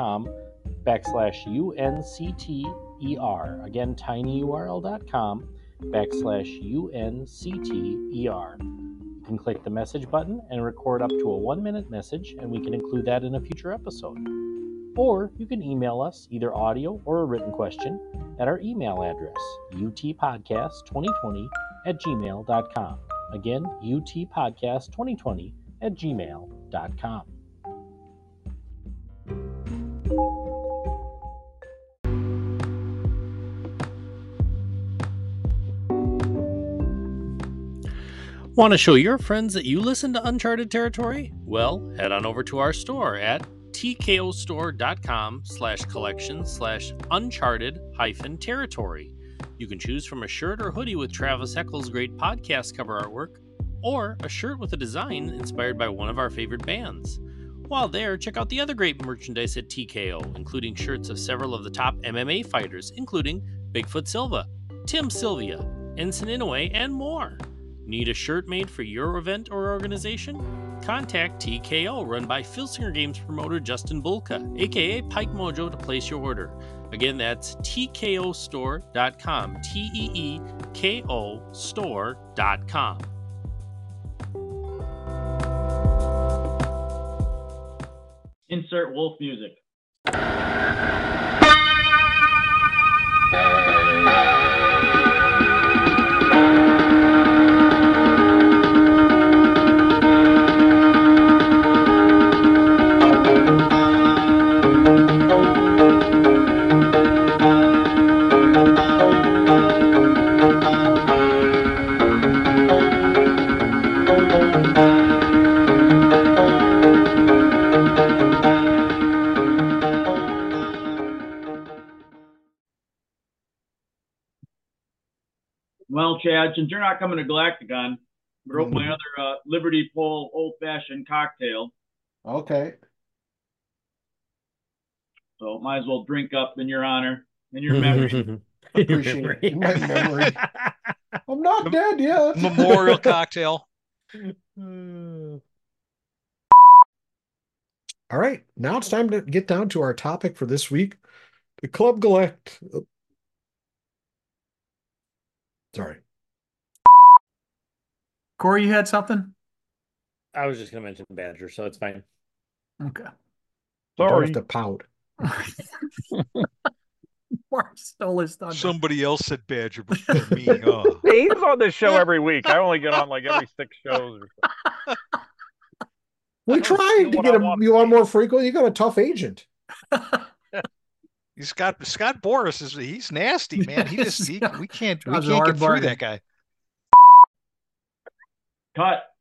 tinyurl.com/UNCTER. Again, tinyurl.com /UNCTER. You can click the message button and record up to a 1-minute message, and we can include that in a future episode. Or you can email us either audio or a written question at our email address, utpodcast2020@gmail.com. Again, utpodcast2020@gmail.com. Want to show your friends that you listen to Uncharted Territory? Well, head on over to our store at tkostore.com/collection/uncharted-territory. You can choose from a shirt or hoodie with Travis Eccles' great podcast cover artwork, or a shirt with a design inspired by one of our favorite bands. While there, check out the other great merchandise at TKO, including shirts of several of the top MMA fighters, including Bigfoot Silva, Tim Sylvia, Ensign Inoue, and more. Need a shirt made for your event or organization? Contact TKO, run by Filsinger Games promoter Justin Bulka, aka Pike Mojo, to place your order. Again, that's tkostore.com, TEEKO store.com. Insert wolf music. Well, Chad, since you're not coming to Galacticon, we're opening another Liberty Pole old-fashioned cocktail. Okay. So might as well drink up in your honor, in your memory. Appreciate it. In my memory. I'm not dead yet. Memorial cocktail. All right. Now it's time to get down to our topic for this week. The Club Galactic. Sorry. Corey, you had something? I was just going to mention Badger, so it's fine. Okay. You don't Sorry. have to pout. Mark stole his thunder. Somebody else said Badger before me. Oh. He's on this show every week. I only get on like every 6 shows or something. We tried to get you on more frequently. You got a tough agent. Scott Boris he's nasty, man. We can't Drives a get hard through bargain. that guy. Cut.